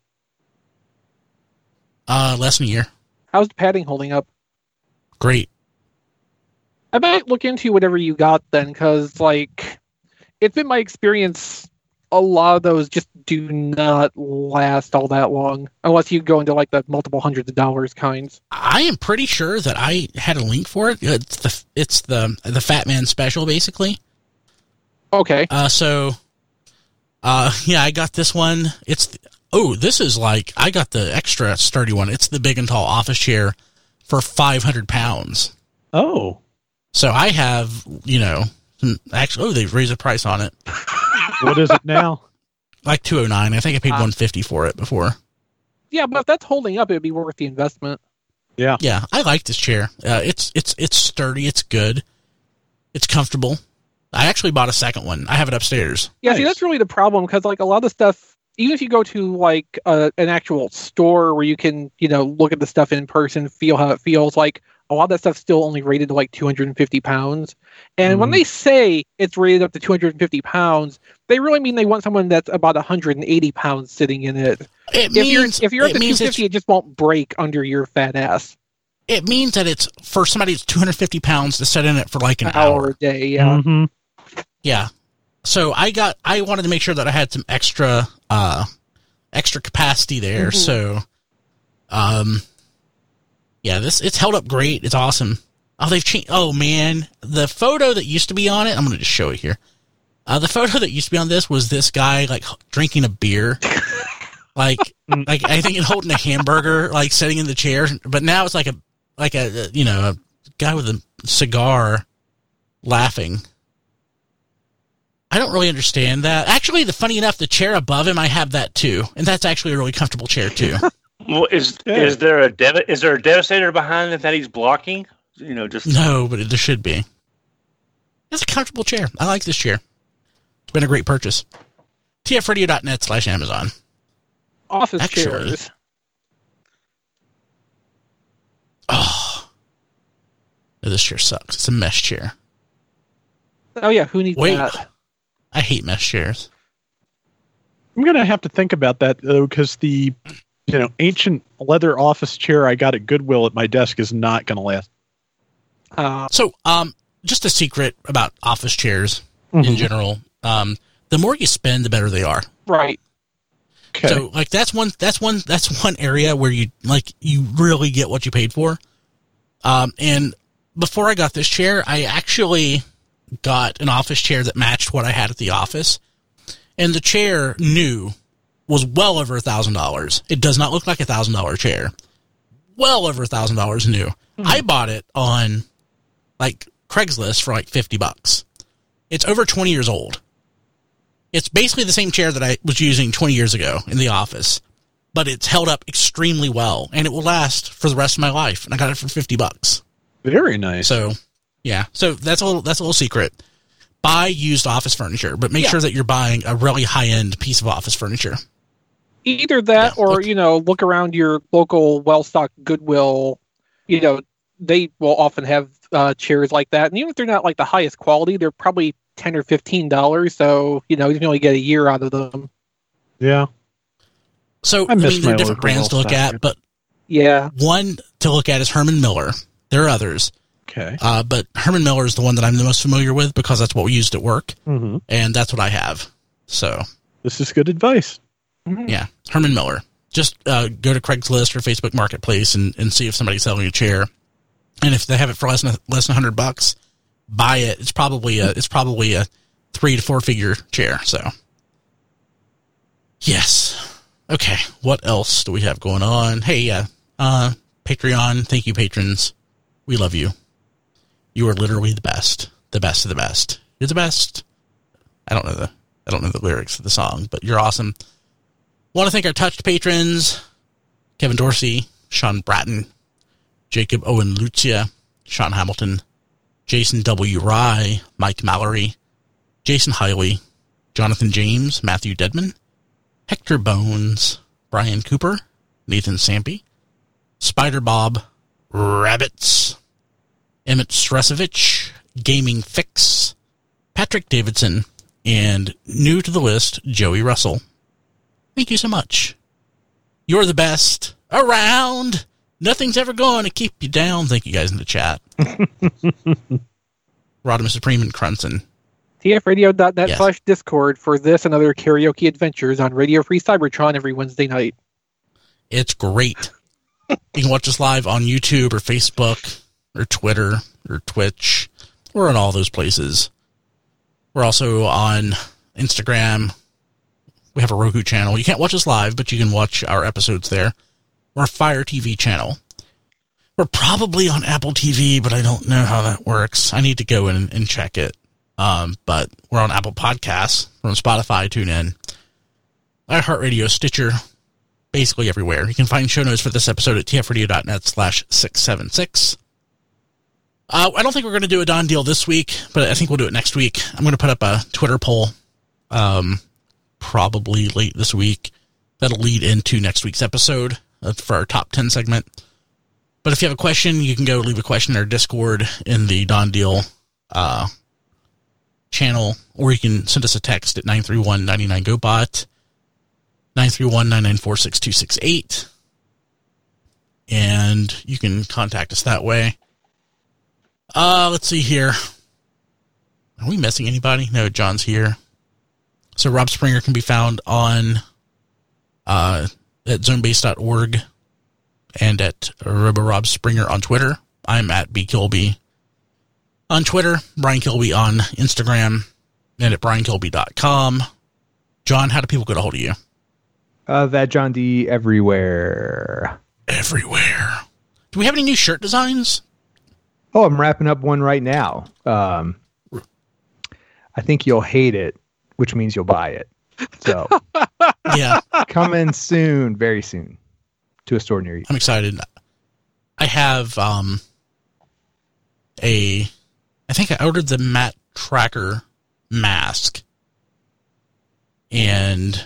Speaker 2: Uh, less than a year.
Speaker 5: How's the padding holding up?
Speaker 2: Great.
Speaker 5: I might look into whatever you got then, because, like, it's been my experience, a lot of those just do not last all that long, unless you go into, like, the multiple hundreds of dollars kinds.
Speaker 2: I am pretty sure that I had a link for it. It's the it's the the Fat Man special, basically.
Speaker 5: Okay.
Speaker 2: Uh, so, uh, yeah, I got this one. It's oh, this is like I got the extra sturdy one. It's the big and tall office chair for five hundred pounds.
Speaker 4: Oh,
Speaker 2: So I have, you know, some- actually, oh, they've raised the price on it,
Speaker 4: what is it now?
Speaker 2: like two oh nine. I think I paid
Speaker 5: Ah.
Speaker 2: one fifty for it before.
Speaker 5: Yeah, but if that's holding up, it'd be worth the investment.
Speaker 4: Yeah.
Speaker 2: Yeah, I like this chair. Uh, it's it's it's sturdy. It's good. It's comfortable. I actually bought a second one. I have it upstairs.
Speaker 5: Yeah, see,
Speaker 4: Nice.
Speaker 5: that's really the problem, because, like, a lot of stuff, even if you go to, like, uh, an actual store where you can, you know, look at the stuff in person, feel how it feels, like, a lot of that stuff's still only rated to, like, two hundred fifty pounds. And when
Speaker 4: Mhm.
Speaker 5: they say it's rated up to two hundred fifty pounds, they really mean they want someone that's about one hundred eighty pounds sitting in it.
Speaker 2: It
Speaker 5: If
Speaker 2: means
Speaker 5: you're if you're up
Speaker 2: it
Speaker 5: to
Speaker 2: means
Speaker 5: two
Speaker 2: it's
Speaker 5: fifty, it just won't break under your fat ass.
Speaker 2: it means that it's for somebody that's two hundred fifty pounds to sit in it for like an
Speaker 5: An hour
Speaker 2: hour.
Speaker 5: a day, yeah.
Speaker 4: Mhm.
Speaker 2: Yeah. So I got, I wanted to make sure that I had some extra, uh, extra capacity there.
Speaker 5: Mhm.
Speaker 2: So, um, yeah, this, it's held up great. It's awesome. Oh, they've changed. Oh man, the photo that used to be on it, I'm going to just show it here. Uh, the photo that used to be on this was this guy like drinking a beer. like, like I think holding a hamburger, like sitting in the chair, but now it's like a, like a, you know, a guy with a cigar laughing. I don't really understand that. Actually, the funny enough, the chair above him, I have that too, and that's actually a really comfortable chair too.
Speaker 3: Well, is
Speaker 4: Yeah.
Speaker 3: is there a dev- is there a devastator behind it that he's blocking? You know, just
Speaker 2: No, but it, there should be. It's a comfortable chair. I like this chair. It's been a great purchase. T F radio dot net slash Amazon.
Speaker 5: Office
Speaker 2: Actually-
Speaker 5: chairs.
Speaker 2: Oh, this chair sucks. It's a mesh chair.
Speaker 5: Oh yeah, who needs
Speaker 2: Wait,
Speaker 5: that?
Speaker 2: I hate mesh chairs.
Speaker 4: I'm gonna have to think about that though, because the you know ancient leather office chair I got at Goodwill at my desk is not gonna last.
Speaker 5: Uh,
Speaker 2: So, um, just a secret about office chairs in
Speaker 4: Mhm.
Speaker 2: general. Um, the more you spend, the better they are.
Speaker 5: right.
Speaker 4: Okay.
Speaker 2: So like that's one that's one that's one area where you like you really get what you paid for. Um, and before I got this chair, I actually got an office chair that matched what I had at the office, and the chair new was well over a thousand dollars. It does not look like a thousand dollar chair. Well over a thousand dollars new. I bought it on like Craigslist for like fifty bucks. It's over twenty years old. It's basically the same chair that I was using twenty years ago in the office, but it's held up extremely well, and it will last for the rest of my life. And I got it for fifty bucks.
Speaker 4: Very nice.
Speaker 2: So, yeah. So that's a little, that's a little secret. Buy used office furniture, but make
Speaker 5: Yeah.
Speaker 2: sure that you're buying a really high end piece of office furniture.
Speaker 5: Either that,
Speaker 2: Yeah,
Speaker 5: or
Speaker 2: look-
Speaker 5: you know, look around your local well-stocked Goodwill. You know, they will often have uh, chairs like that, and even if they're not like the highest quality, they're probably ten or fifteen dollars. So you know, you can only get a year out of them.
Speaker 4: yeah.
Speaker 2: So,
Speaker 4: I
Speaker 2: I,
Speaker 4: miss
Speaker 2: mean, there
Speaker 4: my
Speaker 2: are different
Speaker 4: local
Speaker 2: brands to look
Speaker 4: well-stocked.
Speaker 2: at, but
Speaker 5: Yeah,
Speaker 2: one to look at is Herman Miller. There are others,
Speaker 4: Okay.
Speaker 2: uh, but Herman Miller is the one that I'm the most familiar with because that's what we used at work,
Speaker 4: hmm
Speaker 2: and that's what I have. So,
Speaker 4: This is good advice.
Speaker 2: yeah, Herman Miller. Just uh, go to Craigslist or Facebook Marketplace and, and see if somebody's selling a chair. And if they have it for less than less than one hundred bucks, buy it. It's probably a it's probably a three to four figure chair. So yes. Okay. What else do we have going on? Hey, yeah. Uh, Patreon. Thank you, patrons. We love you. You are literally the best. The best of the best. You're the best. I don't know the I don't know the lyrics of the song, but you're awesome. Want to thank our touched patrons: Kevin Dorsey, Sean Bratton, Jacob Owen Lucia, Sean Hamilton, Jason W. Rye, Mike Mallory, Jason Hiley, Jonathan James, Matthew Dedman, Hector Bones, Brian Cooper, Nathan Sampy, Spider Bob, Rabbits, Emmett Stresovich, Gaming Fix, Patrick Davidson, and new to the list, Joey Russell. Thank you so much. You're the best around. Nothing's ever going to keep you down. Thank you guys in the chat. Rodimus Supreme and Crunson.
Speaker 5: tfradio.net
Speaker 2: Yes.
Speaker 5: slash Discord for this and other karaoke adventures on Radio Free Cybertron every Wednesday night.
Speaker 2: It's great. You can watch us live on YouTube or Facebook or Twitter or Twitch. We're in all those places. We're also on Instagram. We have a Roku channel. You can't watch us live, but you can watch our episodes there. We're a Fire T V channel. We're probably on Apple T V, but I don't know how that works. I need to go in and check it. Um, but we're on Apple Podcasts. We're on Spotify, TuneIn, iHeartRadio, Stitcher, basically everywhere. You can find show notes for this episode at tfradio.net slash 676. Uh, I don't think we're going to do a Don deal this week, but I think we'll do it next week. I'm going to put up a Twitter poll, um, probably late this week. That'll lead into next week's episode uh, for our top ten segment. But if you have a question, you can go leave a question in our Discord in the Don deal uh, channel, or you can send us a text at nine three one, nine nine, G O B O T, nine three one, nine nine four, six two six eight, and you can contact us that way. Uh, let's see here. Are we missing anybody? No, John's here. So Rob Springer can be found on uh, at zonebase dot org and at Rob Springer on Twitter. I'm at B Kilby on Twitter, Brian Kilby on Instagram, and at brian kilby dot com. John, how do people get a hold of you?
Speaker 8: Uh, that John D everywhere.
Speaker 2: Everywhere. Do we have any new shirt designs?
Speaker 8: Oh, I'm wrapping up one right now. Um, I think you'll hate it, which means you'll buy it. So,
Speaker 2: Yeah,
Speaker 8: coming soon, very soon, to a store near you.
Speaker 2: I'm excited. I have um a, I think I ordered the Matt Tracker mask, and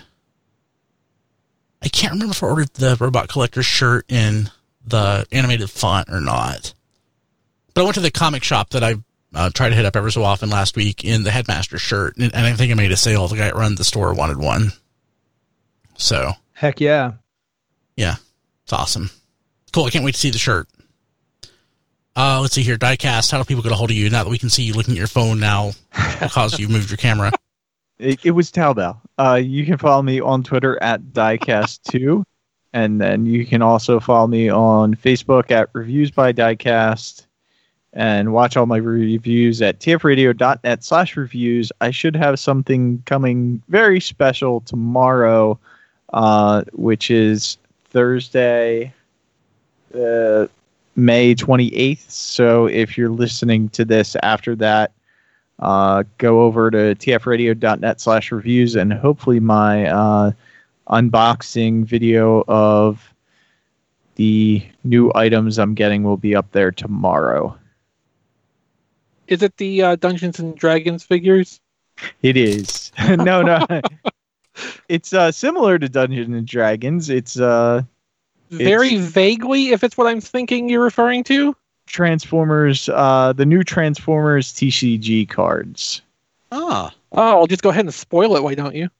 Speaker 2: I can't remember if I ordered the Robot Collector shirt in the animated font or not. But I went to the comic shop that I uh, try to hit up every so often last week in the Headmaster shirt, and, and I think I made a sale. The guy that runs the store wanted one. So,
Speaker 8: Heck yeah.
Speaker 2: yeah, it's awesome. Cool, I can't wait to see the shirt. Uh, let's see here, Diecast, how do people get a hold of you now that we can see you looking at your phone now because you moved your camera?
Speaker 7: It, it was Talbell. Uh, you can follow me on Twitter at Diecast two, and then you can also follow me on Facebook at Reviews by Diecast, and watch all my reviews at tfradio.net slash reviews. I should have something coming very special tomorrow, uh, which is Thursday, uh, May twenty-eighth. So if you're listening to this after that, uh, go over to tfradio.net slash reviews, and hopefully my uh, unboxing video of the new items I'm getting will be up there tomorrow.
Speaker 5: Is it the uh, Dungeons and Dragons figures?
Speaker 7: It is. no, no. It's uh, similar to Dungeons and Dragons. It's uh,
Speaker 5: Very
Speaker 7: It's-
Speaker 5: vaguely, if it's what I'm thinking you're referring to.
Speaker 7: Transformers, uh, the new Transformers T C G cards.
Speaker 6: Ah,
Speaker 5: Oh, I'll just go ahead and spoil it, why don't you?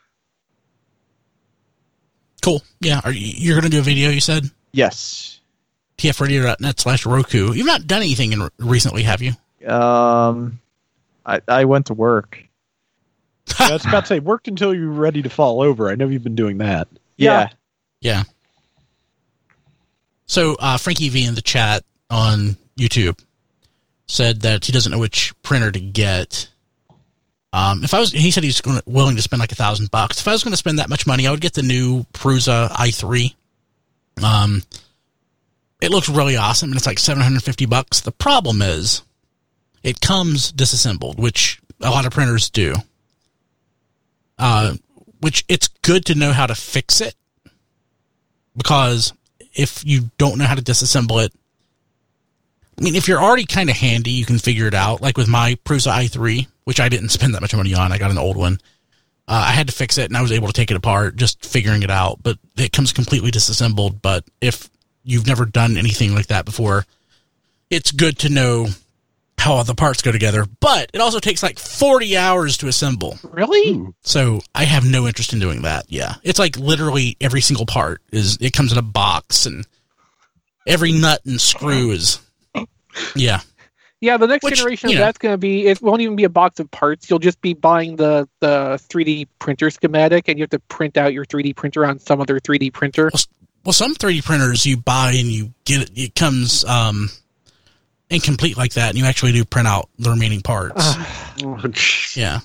Speaker 2: Cool. Yeah, are you, you're going to do a video, you said?
Speaker 7: Yes.
Speaker 2: tfradio.net slash Roku. You've not done anything in, recently, have you?
Speaker 7: Um, I I went to work.
Speaker 4: Yeah, I was about to say, worked until you were ready to fall over. I know you've been doing that.
Speaker 7: Yeah.
Speaker 2: Yeah. So, uh, Frankie V in the chat on YouTube. said that he doesn't know which printer to get. Um, if I was, he said he's going willing to spend like a thousand bucks. If I was going to spend that much money, I would get the new Prusa i three. Um, it looks really awesome, and it's like seven hundred fifty bucks. The problem is, it comes disassembled, which a lot of printers do. Uh, which it's good to know how to fix it, because if you don't know how to disassemble it, I mean, if you're already kind of handy, you can figure it out. Like with my Prusa i three, which I didn't spend that much money on. I got an old one. Uh, I had to fix it, and I was able to take it apart, just figuring it out. But it comes completely disassembled. But if you've never done anything like that before, it's good to know how all the parts go together. But it also takes like forty hours to assemble.
Speaker 5: Really?
Speaker 2: So I have no interest in doing that. Yeah. It's like literally every single part is, it comes in a box, and every nut and screw is, yeah.
Speaker 5: Yeah, the next
Speaker 2: Which,
Speaker 5: generation of
Speaker 2: you know,
Speaker 5: that's going to be, it won't even be a box of parts. You'll just be buying the, the three D printer schematic, and you have to print out your three D printer on some other three D printer.
Speaker 2: Well, well some three D printers you buy and you get it, it comes um, incomplete like that, and you actually do print out the remaining parts.
Speaker 6: Oh,
Speaker 2: yeah.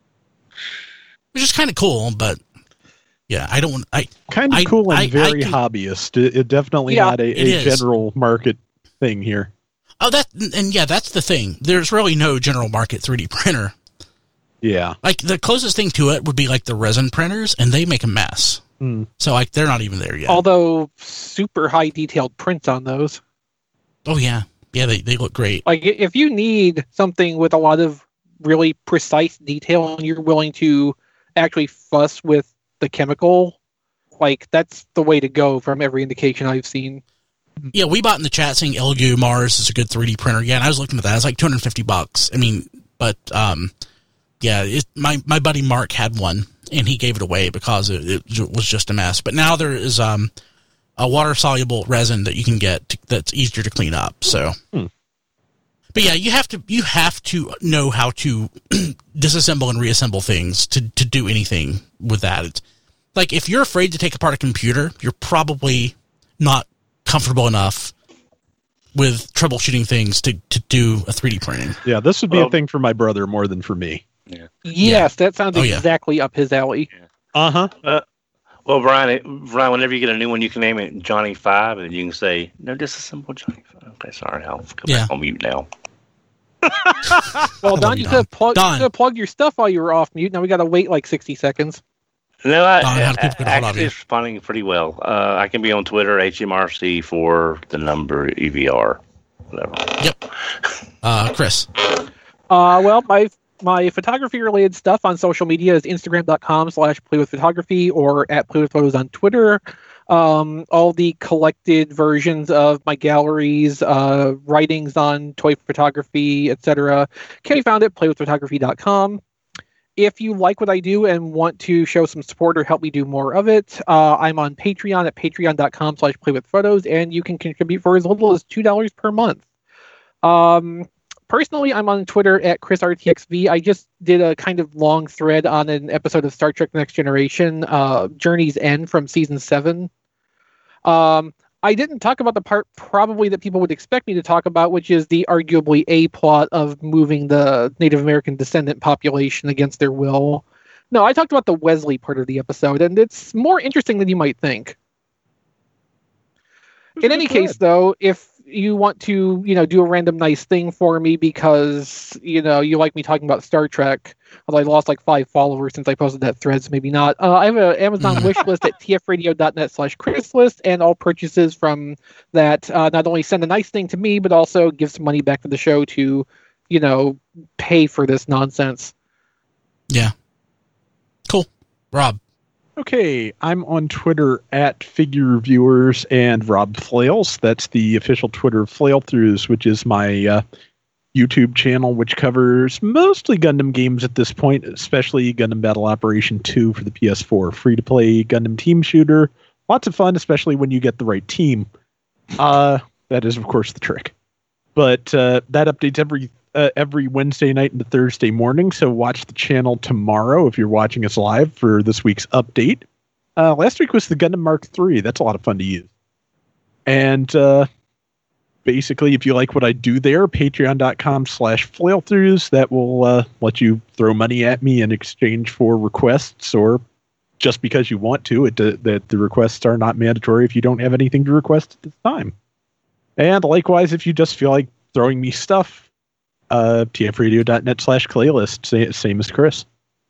Speaker 2: Which is kind of cool, but yeah, I don't want, I,
Speaker 4: Kind of
Speaker 2: I-
Speaker 4: cool and
Speaker 2: I- I
Speaker 4: very
Speaker 2: can-
Speaker 4: hobbyist. It, it definitely
Speaker 5: Yeah,
Speaker 4: not a,
Speaker 2: it
Speaker 4: a
Speaker 2: is.
Speaker 4: general market thing here.
Speaker 2: Oh, that, and yeah, that's the thing. There's really no general market three D printer.
Speaker 4: Yeah.
Speaker 2: Like, the closest thing to it would be like the resin printers, and they make a mess.
Speaker 4: Hmm.
Speaker 2: So, like, they're not even there yet.
Speaker 5: Although super high detailed prints on those.
Speaker 2: Oh, yeah. Yeah, they, they look great.
Speaker 5: Like i- if you need something with a lot of really precise detail and you're willing to actually fuss with the chemical, like that's the way to go from every indication I've seen.
Speaker 2: Yeah, we bought in the chat saying Elgu Mars is a good three D printer. Yeah, and I was looking at that. It's like two hundred fifty bucks. I mean, but, um, yeah, it, my, my buddy Mark had one, and he gave it away because it, it j- was just a mess. But now there is um, a water-soluble resin that you can get to, that's easier to clean up. So,
Speaker 4: Hmm.
Speaker 2: But yeah, you have to you have to know how to disassemble and reassemble things to, to do anything with that. It's, like, if you're afraid to take apart a computer, you're probably not comfortable enough with troubleshooting things to, to do a three D printing.
Speaker 4: Yeah, this would be
Speaker 3: Well-
Speaker 4: a thing for my brother more than for me.
Speaker 5: Yes, that sounds
Speaker 2: Oh, yeah.
Speaker 5: exactly up his alley.
Speaker 4: Uh-huh.
Speaker 3: Well, Brian, it- Brian, whenever you get a new one, you can name it Johnny Five, and you can say, "No, disassemble Johnny Five." Okay, sorry, I'll go
Speaker 2: Yeah.
Speaker 3: back on mute now.
Speaker 5: Well,
Speaker 2: love
Speaker 5: Don,
Speaker 2: you,
Speaker 5: you
Speaker 2: Don.
Speaker 5: could have plug,
Speaker 2: Don.
Speaker 5: you could have plugged your stuff while you were off mute. Now we got to wait like sixty seconds.
Speaker 3: No, I,
Speaker 2: Don, how do
Speaker 3: I,
Speaker 2: people get a hold of
Speaker 3: actually
Speaker 2: you?
Speaker 3: it's responding pretty well. Uh, I can be on Twitter, H M R C for the number E V R, whatever.
Speaker 2: Yep. Uh, Chris.
Speaker 5: Uh, well, my my photography related stuff on social media is instagram.com slash playwithphotography or at playwithphotos on Twitter. Um, all the collected versions of my galleries, uh, writings on toy photography, et cetera can be found at playwithphotography dot com. If you like what I do and want to show some support or help me do more of it, uh, I'm on Patreon at patreon.com slash playwithphotos, and you can contribute for as little as two dollars per month. Um, personally, I'm on Twitter at ChrisRTXV. I just did a kind of long thread on an episode of Star Trek Next Generation, uh, Journey's End from season seven. Um, I didn't talk about the part probably that people would expect me to talk about, which is the arguably A plot of moving the Native American descendant population against their will. No, I talked about the Wesley part of the episode, and it's more interesting than you might think. In any case, though, if you want to, you know, do a random nice thing for me because, you know, you like me talking about Star Trek, although I lost like five followers since I posted that thread, so maybe not. Uh, I have an Amazon wish list at tfradio.net slash Chris list, and all purchases from that uh, not only send a nice thing to me, but also give some money back to the show to, you know, pay for this nonsense.
Speaker 2: Yeah. Cool. Rob.
Speaker 4: Okay, I'm on Twitter at Figure Reviewers and Rob Flails. That's the official Twitter of Flailthroughs, which is my uh, YouTube channel, which covers mostly Gundam games at this point, especially Gundam Battle Operation two for the P S four. Free-to-play Gundam team shooter. Lots of fun, especially when you get the right team. Uh, that is, of course, the trick. But uh, that updates every uh, every Wednesday night into Thursday morning, so watch the channel tomorrow if you're watching us live for this week's update. Uh, last week was the Gundam Mark three. That's a lot of fun to use. And uh, basically, if you like what I do there, patreon.com slash flailthroughs. That will uh, let you throw money at me in exchange for requests, or just because you want to. It uh, that the requests are not mandatory if you don't have anything to request at this time. And likewise, if you just feel like throwing me stuff, uh, tfradio.net slash playlist, same, same as Chris.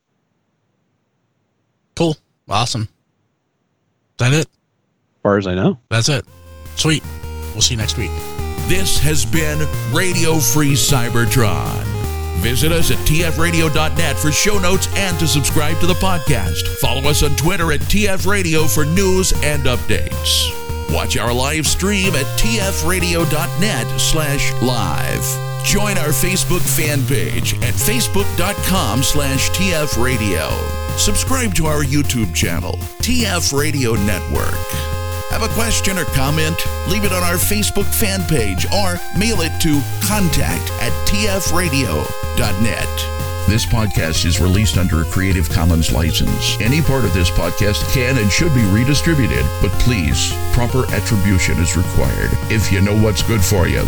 Speaker 2: Cool. Awesome. Is that it?
Speaker 4: As far as I know.
Speaker 2: That's it. Sweet. We'll see you next week.
Speaker 1: This has been Radio Free Cybertron. Visit us at t f radio dot net for show notes and to subscribe to the podcast. Follow us on Twitter at T F Radio for news and updates. Watch our live stream at tfradio.net slash live. Join our Facebook fan page at facebook.com slash tfradio. Subscribe to our YouTube channel, T F Radio Network. Have a question or comment? Leave it on our Facebook fan page or mail it to contact at t f radio dot net. This podcast is released under a Creative Commons license. Any part of this podcast can and should be redistributed, but please, proper attribution is required if you know what's good for you.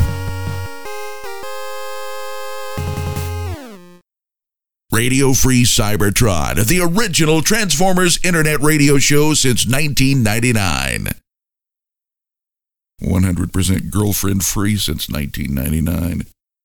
Speaker 1: Radio Free Cybertron, the original Transformers internet radio show since nineteen ninety-nine. one hundred percent girlfriend free since nineteen ninety-nine.